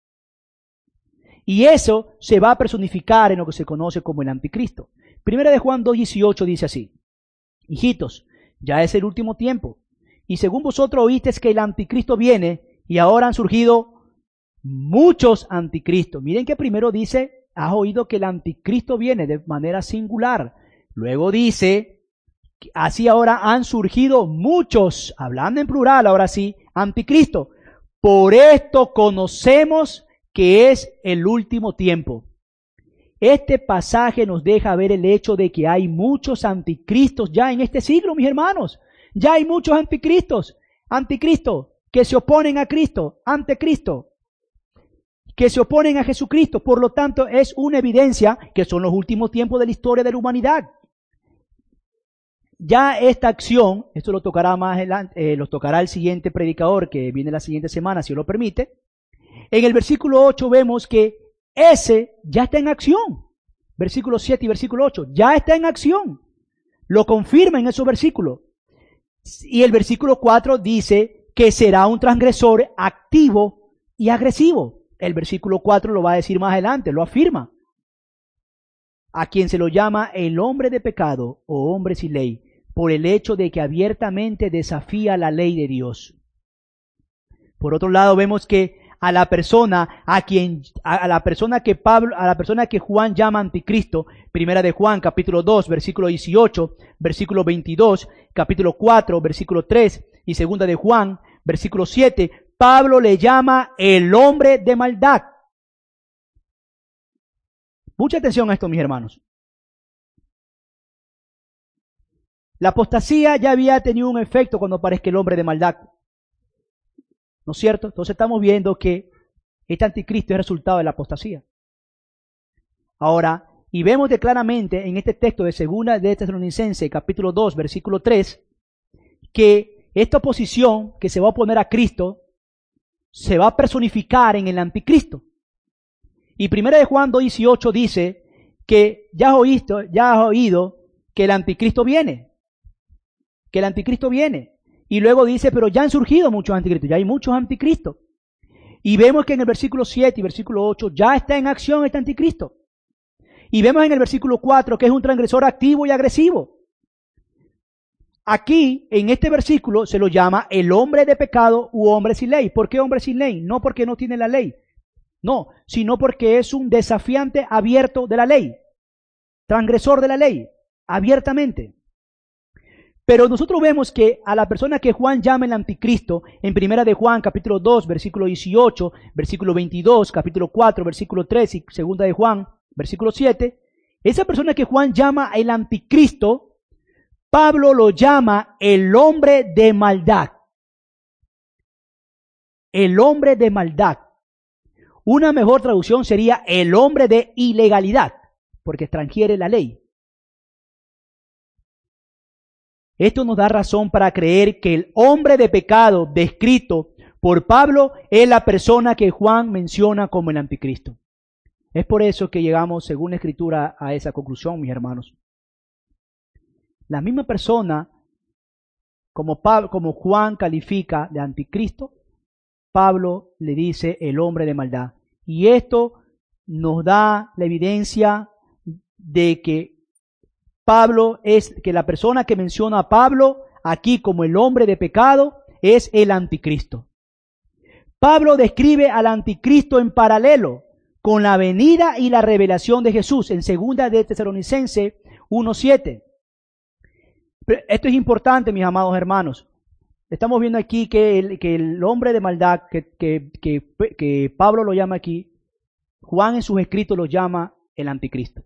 Y eso se va a personificar en lo que se conoce como el anticristo. Primera de Juan 2:18 dice así: hijitos, ya es el último tiempo, y según vosotros oísteis que el anticristo viene, y ahora han surgido muchos anticristos. Miren que primero dice, has oído que el anticristo viene de manera singular. Luego dice, así ahora han surgido muchos, hablando en plural ahora sí, anticristo. Por esto conocemos que es el último tiempo. Este pasaje nos deja ver el hecho de que hay muchos anticristos ya en este siglo, mis hermanos. Ya hay muchos anticristos que se oponen a Cristo, anticristo, que se oponen a Jesucristo. Por lo tanto, es una evidencia que son los últimos tiempos de la historia de la humanidad. Ya esta acción, esto lo tocará más adelante, lo tocará el siguiente predicador que viene la siguiente semana, si lo permite. En el versículo 8 vemos que ese ya está en acción. Versículo 7 y versículo 8, ya está en acción. Lo confirma en esos versículos. Y el versículo 4 dice que será un transgresor activo y agresivo. El versículo 4 lo va a decir más adelante, lo afirma. A quien se lo llama el hombre de pecado o hombre sin ley, por el hecho de que abiertamente desafía la ley de Dios. Por otro lado, vemos que a la persona que Juan llama anticristo, primera de Juan, capítulo 2, versículo 18, versículo 22, capítulo 4, versículo 3, y segunda de Juan, versículo 7, Pablo le llama el hombre de maldad. Mucha atención a esto, mis hermanos. La apostasía ya había tenido un efecto cuando aparezca el hombre de maldad. ¿No es cierto? Entonces estamos viendo que Este anticristo es resultado de la apostasía. Ahora, y vemos claramente en este texto de Segunda de Tesalonicenses, capítulo 2, versículo 3, que esta oposición que se va a oponer a Cristo se va a personificar en el anticristo. Y 1 de Juan 2:18 dice que ya has oído que el anticristo viene. Que el anticristo viene. Y luego dice, pero ya han surgido muchos anticristos, ya hay muchos anticristos. Y vemos que en el versículo 7 y versículo 8 ya está en acción este anticristo. Y vemos en el versículo 4 que es un transgresor activo y agresivo. Aquí, en este versículo, se lo llama el hombre de pecado u hombre sin ley. ¿Por qué hombre sin ley? No porque no tiene la ley. No, sino porque es un desafiante abierto de la ley. Transgresor de la ley, abiertamente. Pero nosotros vemos que a la persona que Juan llama el anticristo, en 1 de Juan, capítulo 2, versículo 18, versículo 22, capítulo 4, versículo 3 y 2 de Juan, versículo 7, esa persona que Juan llama el anticristo, Pablo lo llama el hombre de maldad. El hombre de maldad. Una mejor traducción sería el hombre de ilegalidad, porque transgiere la ley. Esto nos da razón para creer que el hombre de pecado descrito por Pablo es la persona que Juan menciona como el anticristo. Es por eso que llegamos, según la Escritura, a esa conclusión, mis hermanos. La misma persona, como Juan califica de anticristo, Pablo le dice el hombre de maldad. Y esto nos da la evidencia de que que la persona que menciona a Pablo aquí como el hombre de pecado es el anticristo. Pablo describe al anticristo en paralelo con la venida y la revelación de Jesús en 2 de Tesalonicenses 1:7. Esto es importante, mis amados hermanos. Estamos viendo aquí que el hombre de maldad que Pablo lo llama aquí, Juan en sus escritos lo llama el anticristo.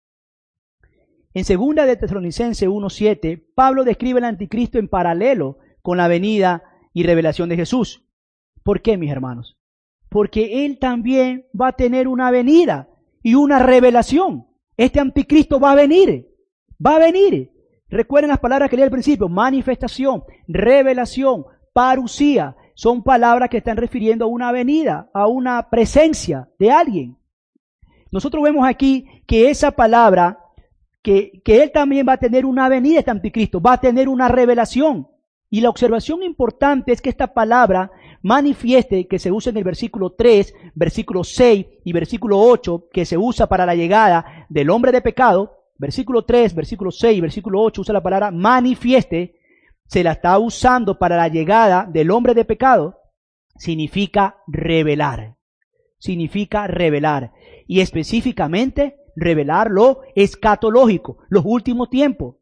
En 2 de Tesalonicenses 1:7, Pablo describe el anticristo en paralelo con la venida y revelación de Jesús. ¿Por qué, mis hermanos? Porque él también va a tener una venida y una revelación. Este anticristo va a venir. Va a venir. Recuerden las palabras que leí al principio. Manifestación, revelación, parusía. Son palabras que están refiriendo a una venida, a una presencia de alguien. Nosotros vemos aquí que esa palabra, que él también va a tener una venida, este anticristo, va a tener una revelación. Y la observación importante es que esta palabra manifieste, que se usa en el versículo 3, versículo 6 y versículo 8, que se usa para la llegada del hombre de pecado. Versículo 3, versículo 6 y versículo 8 usa la palabra manifieste, se la está usando para la llegada del hombre de pecado, significa revelar. Significa revelar. Y específicamente revelar lo escatológico, los últimos tiempos.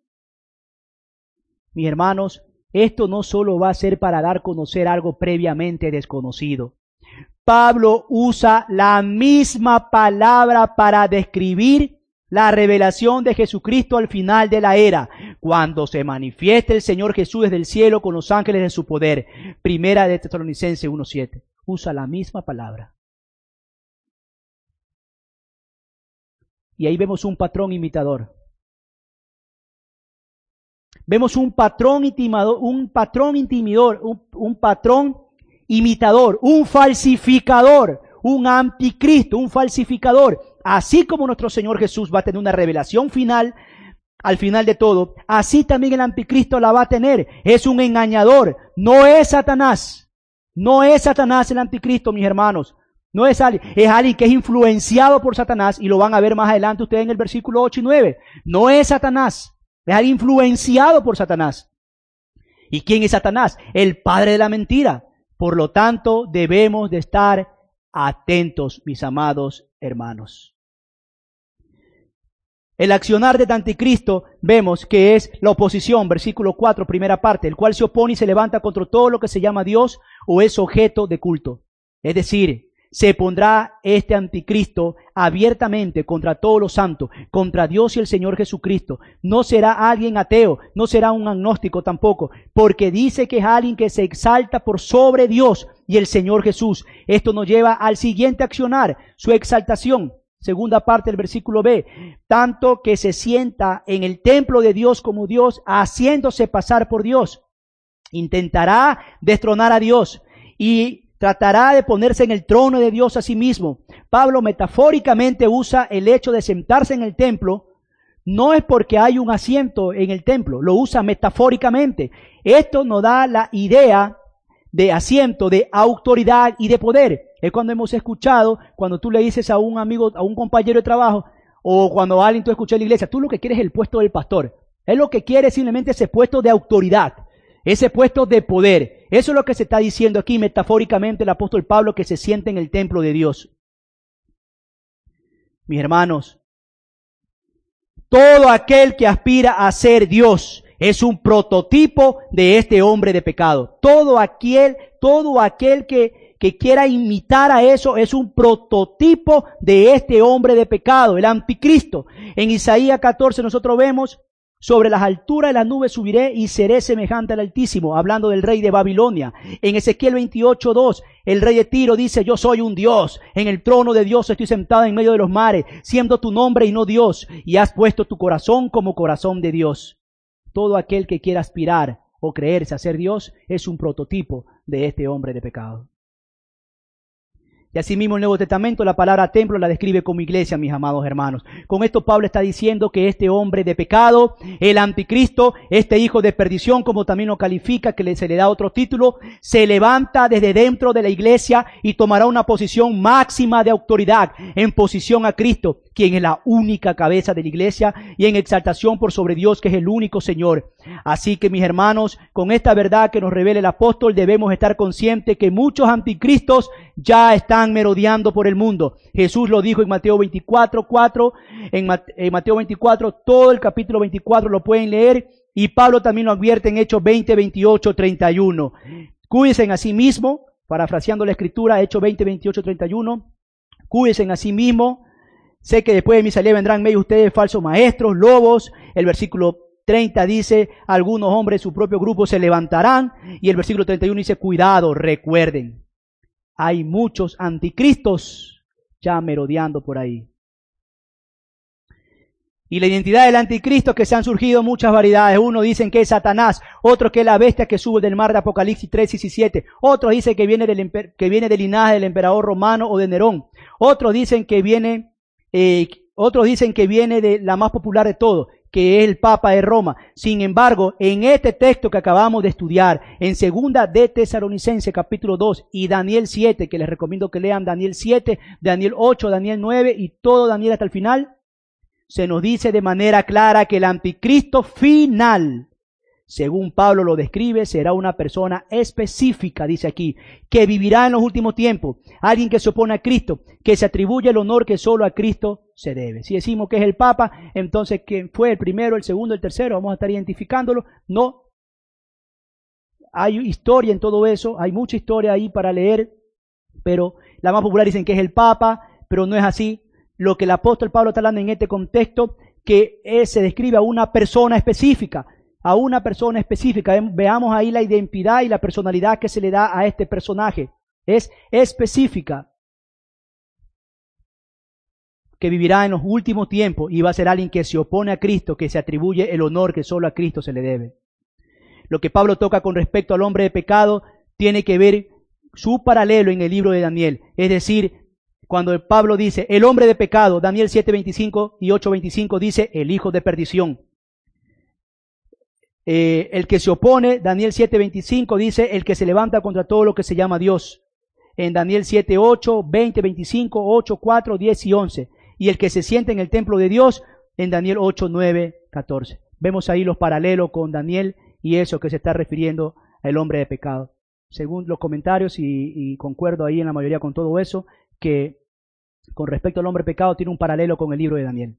Mis hermanos, esto no solo va a ser para dar a conocer algo previamente desconocido. Pablo usa la misma palabra para describir la revelación de Jesucristo al final de la era, cuando se manifieste el Señor Jesús desde el cielo con los ángeles de su poder. 1 de Tesalonicenses 1:7. Usa la misma palabra. Y ahí vemos un patrón imitador. Vemos un patrón intimidador, un patrón imitador, un falsificador, un anticristo, un falsificador. Así como nuestro Señor Jesús va a tener una revelación final, al final de todo, así también el anticristo la va a tener. Es un engañador, no es Satanás. No es Satanás el anticristo, mis hermanos. No es alguien que es influenciado por Satanás, y lo van a ver más adelante ustedes en el versículo 8 y 9. No es Satanás, es alguien influenciado por Satanás. ¿Y quién es Satanás? El padre de la mentira. Por lo tanto, debemos de estar atentos, mis amados hermanos. El accionar de anticristo vemos que es la oposición, versículo 4, primera parte, el cual se opone y se levanta contra todo lo que se llama Dios o es objeto de culto. Es decir, se pondrá este anticristo abiertamente contra todos los santos, contra Dios y el Señor Jesucristo. No será alguien ateo, no será un agnóstico tampoco, porque dice que es alguien que se exalta por sobre Dios y el Señor Jesús. Esto nos lleva al siguiente accionar, su exaltación. Segunda parte del versículo B, tanto que se sienta en el templo de Dios como Dios, haciéndose pasar por Dios. Intentará destronar a Dios y tratará de ponerse en el trono de Dios a sí mismo. Pablo metafóricamente usa el hecho de sentarse en el templo. No es porque hay un asiento en el templo, lo usa metafóricamente. Esto nos da la idea de asiento, de autoridad y de poder. Es cuando hemos escuchado, cuando tú le dices a un amigo, a un compañero de trabajo, o cuando alguien tú escuchas en la iglesia, tú lo que quieres es el puesto del pastor. Él lo que quiere es simplemente ese puesto de autoridad, ese puesto de poder. Eso es lo que se está diciendo aquí metafóricamente el apóstol Pablo, que se siente en el templo de Dios. Mis hermanos, todo aquel que aspira a ser Dios es un prototipo de este hombre de pecado. Todo aquel que quiera imitar a eso es un prototipo de este hombre de pecado, el anticristo. En Isaías 14 nosotros vemos: sobre las alturas de las nubes subiré y seré semejante al Altísimo, hablando del rey de Babilonia. En Ezequiel 28:2, el rey de Tiro dice: yo soy un Dios, en el trono de Dios estoy sentado en medio de los mares, siendo tu nombre y no Dios, y has puesto tu corazón como corazón de Dios. Todo aquel que quiera aspirar o creerse a ser Dios es un prototipo de este hombre de pecado. Y asimismo el Nuevo Testamento la palabra templo la describe como iglesia, mis amados hermanos. Con esto Pablo está diciendo que este hombre de pecado, el anticristo, este hijo de perdición, como también lo califica, que se le da otro título, se levanta desde dentro de la iglesia y tomará una posición máxima de autoridad en posición a Cristo, quien es la única cabeza de la iglesia, y en exaltación por sobre Dios, que es el único Señor. Así que, mis hermanos, con esta verdad que nos revela el apóstol, debemos estar conscientes que muchos anticristos ya están merodeando por el mundo. Jesús lo dijo en Mateo 24:4, en Mateo 24, todo el capítulo 24 lo pueden leer, y Pablo también lo advierte en Hechos 20, 28, 31. Cuídense a sí mismo, parafraseando la escritura, Hechos 20, 28, 31, cuídense a sí mismo. Sé que después de mi salida vendrán en medio de ustedes falsos maestros, lobos. El versículo 30 dice: algunos hombres de su propio grupo se levantarán. Y el versículo 31 dice: cuidado, recuerden, hay muchos anticristos ya merodeando por ahí. Y la identidad del anticristo, que se han surgido muchas variedades. Uno dicen que es Satanás, otros que es la bestia que sube del mar de Apocalipsis 3 y 17. Otros dicen que viene del linaje del emperador romano o de Nerón. Otros dicen que viene de la más popular de todo, que es el Papa de Roma. Sin embargo, en este texto que acabamos de estudiar, en segunda de Tesalonicenses capítulo 2 y Daniel 7, que les recomiendo que lean Daniel 7, Daniel 8, Daniel 9 y todo Daniel hasta el final, se nos dice de manera clara que el anticristo final, según Pablo lo describe, será una persona específica, dice aquí, que vivirá en los últimos tiempos. Alguien que se opone a Cristo, que se atribuye el honor que solo a Cristo se debe. Si decimos que es el Papa, entonces ¿quién fue el primero, el segundo, el tercero? Vamos a estar identificándolo. No. Hay historia en todo eso, hay mucha historia ahí para leer, pero la más popular dicen que es el Papa, pero no es así. Lo que el apóstol Pablo está hablando en este contexto, que se describe a una persona específica, Veamos ahí la identidad y la personalidad que se le da a este personaje. Es específica, que vivirá en los últimos tiempos y va a ser alguien que se opone a Cristo, que se atribuye el honor que solo a Cristo se le debe. Lo que Pablo toca con respecto al hombre de pecado tiene que ver su paralelo en el libro de Daniel. Es decir, cuando Pablo dice el hombre de pecado, Daniel 7:25 y 8:25 dice el hijo de perdición. El que se opone, Daniel 7:25 dice el que se levanta contra todo lo que se llama Dios. En Daniel 7:8, 20, 25, 8, 4, 10 y 11. Y el que se sienta en el templo de Dios, en Daniel 8, 9, 14. Vemos ahí los paralelos con Daniel y eso que se está refiriendo al hombre de pecado. Según los comentarios, y concuerdo ahí en la mayoría con todo eso, que con respecto al hombre de pecado tiene un paralelo con el libro de Daniel.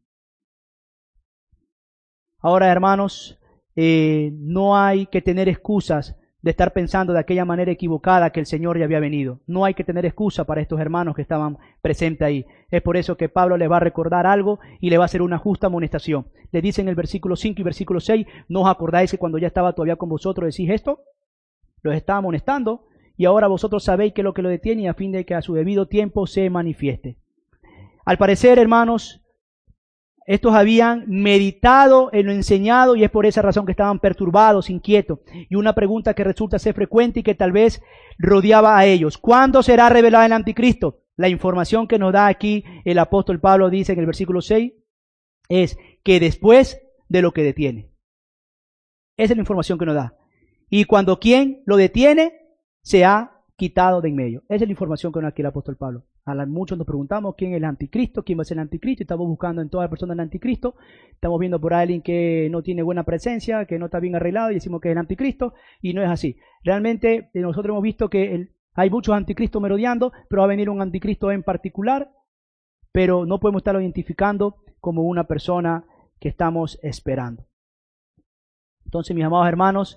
Ahora, hermanos, no hay que tener excusas de estar pensando de aquella manera equivocada que el Señor ya había venido. No hay que tener excusa para estos hermanos que estaban presentes ahí. Es por eso que Pablo les va a recordar algo y le va a hacer una justa amonestación. Le dice en el versículo 5 y versículo 6, ¿no os acordáis que cuando ya estaba todavía con vosotros decís esto? Los estaba amonestando y ahora vosotros sabéis que es lo que lo detiene, y a fin de que a su debido tiempo se manifieste. Al parecer, hermanos, estos habían meditado en lo enseñado y es por esa razón que estaban perturbados, inquietos. Y una pregunta que resulta ser frecuente y que tal vez rodeaba a ellos: ¿cuándo será revelado el anticristo? La información que nos da aquí el apóstol Pablo dice en el versículo 6 es que después de lo que detiene. Esa es la información que nos da. Y cuando quien lo detiene se ha quitado de en medio. Esa es la información que nos da aquí el apóstol Pablo. Muchos nos preguntamos quién es el anticristo, quién va a ser el anticristo, y estamos buscando en todas las personas el anticristo. Estamos viendo por alguien que no tiene buena presencia, que no está bien arreglado, y decimos que es el anticristo, y no es así. Realmente nosotros hemos visto que hay muchos anticristos merodeando, pero va a venir un anticristo en particular, pero no podemos estarlo identificando como una persona que estamos esperando. Entonces, mis amados hermanos,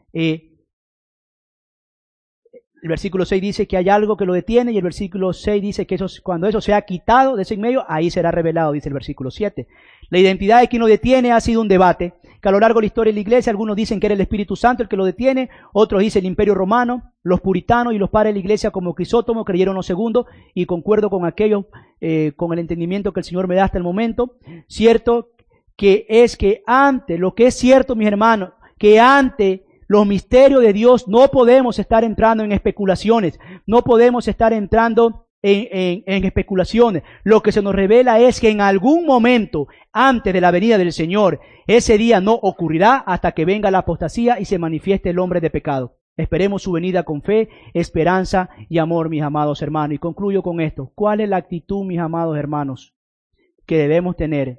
el versículo 6 dice que hay algo que lo detiene, y el versículo 6 dice que cuando eso sea quitado de ese en medio, ahí será revelado, dice el versículo 7. La identidad de quien lo detiene ha sido un debate, que a lo largo de la historia de la iglesia algunos dicen que era el Espíritu Santo el que lo detiene, otros dicen el Imperio Romano, los puritanos y los padres de la iglesia como Crisóstomo creyeron lo segundo, y concuerdo con aquellos, con el entendimiento que el Señor me da hasta el momento. Cierto que es que ante, lo que es cierto, mis hermanos, que ante los misterios de Dios no podemos estar entrando en especulaciones, no podemos estar entrando en especulaciones. Lo que se nos revela es que en algún momento antes de la venida del Señor, ese día no ocurrirá hasta que venga la apostasía y se manifieste el hombre de pecado. Esperemos su venida con fe, esperanza y amor, mis amados hermanos. Y concluyo con esto. ¿Cuál es la actitud, mis amados hermanos, que debemos tener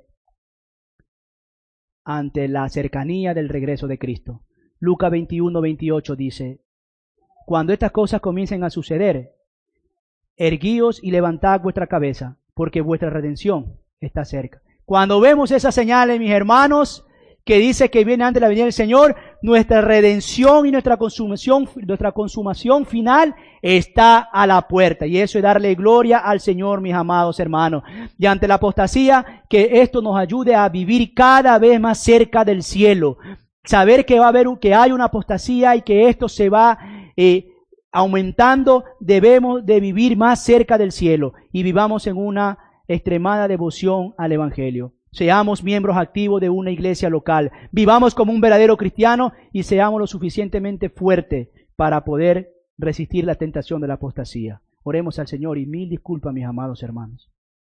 ante la cercanía del regreso de Cristo? Lucas 21:28 dice: cuando estas cosas comiencen a suceder, erguíos y levantad vuestra cabeza, porque vuestra redención está cerca. Cuando vemos esas señales, mis hermanos, que dice que viene antes de la venida del Señor, nuestra redención y nuestra consumación final está a la puerta. Y eso es darle gloria al Señor, mis amados hermanos. Y ante la apostasía, que esto nos ayude a vivir cada vez más cerca del cielo. Saber que que hay una apostasía y que esto se va aumentando, debemos de vivir más cerca del cielo y vivamos en una extremada devoción al Evangelio. Seamos miembros activos de una iglesia local, vivamos como un verdadero cristiano y seamos lo suficientemente fuertes para poder resistir la tentación de la apostasía. Oremos al Señor y mil disculpas, mis amados hermanos.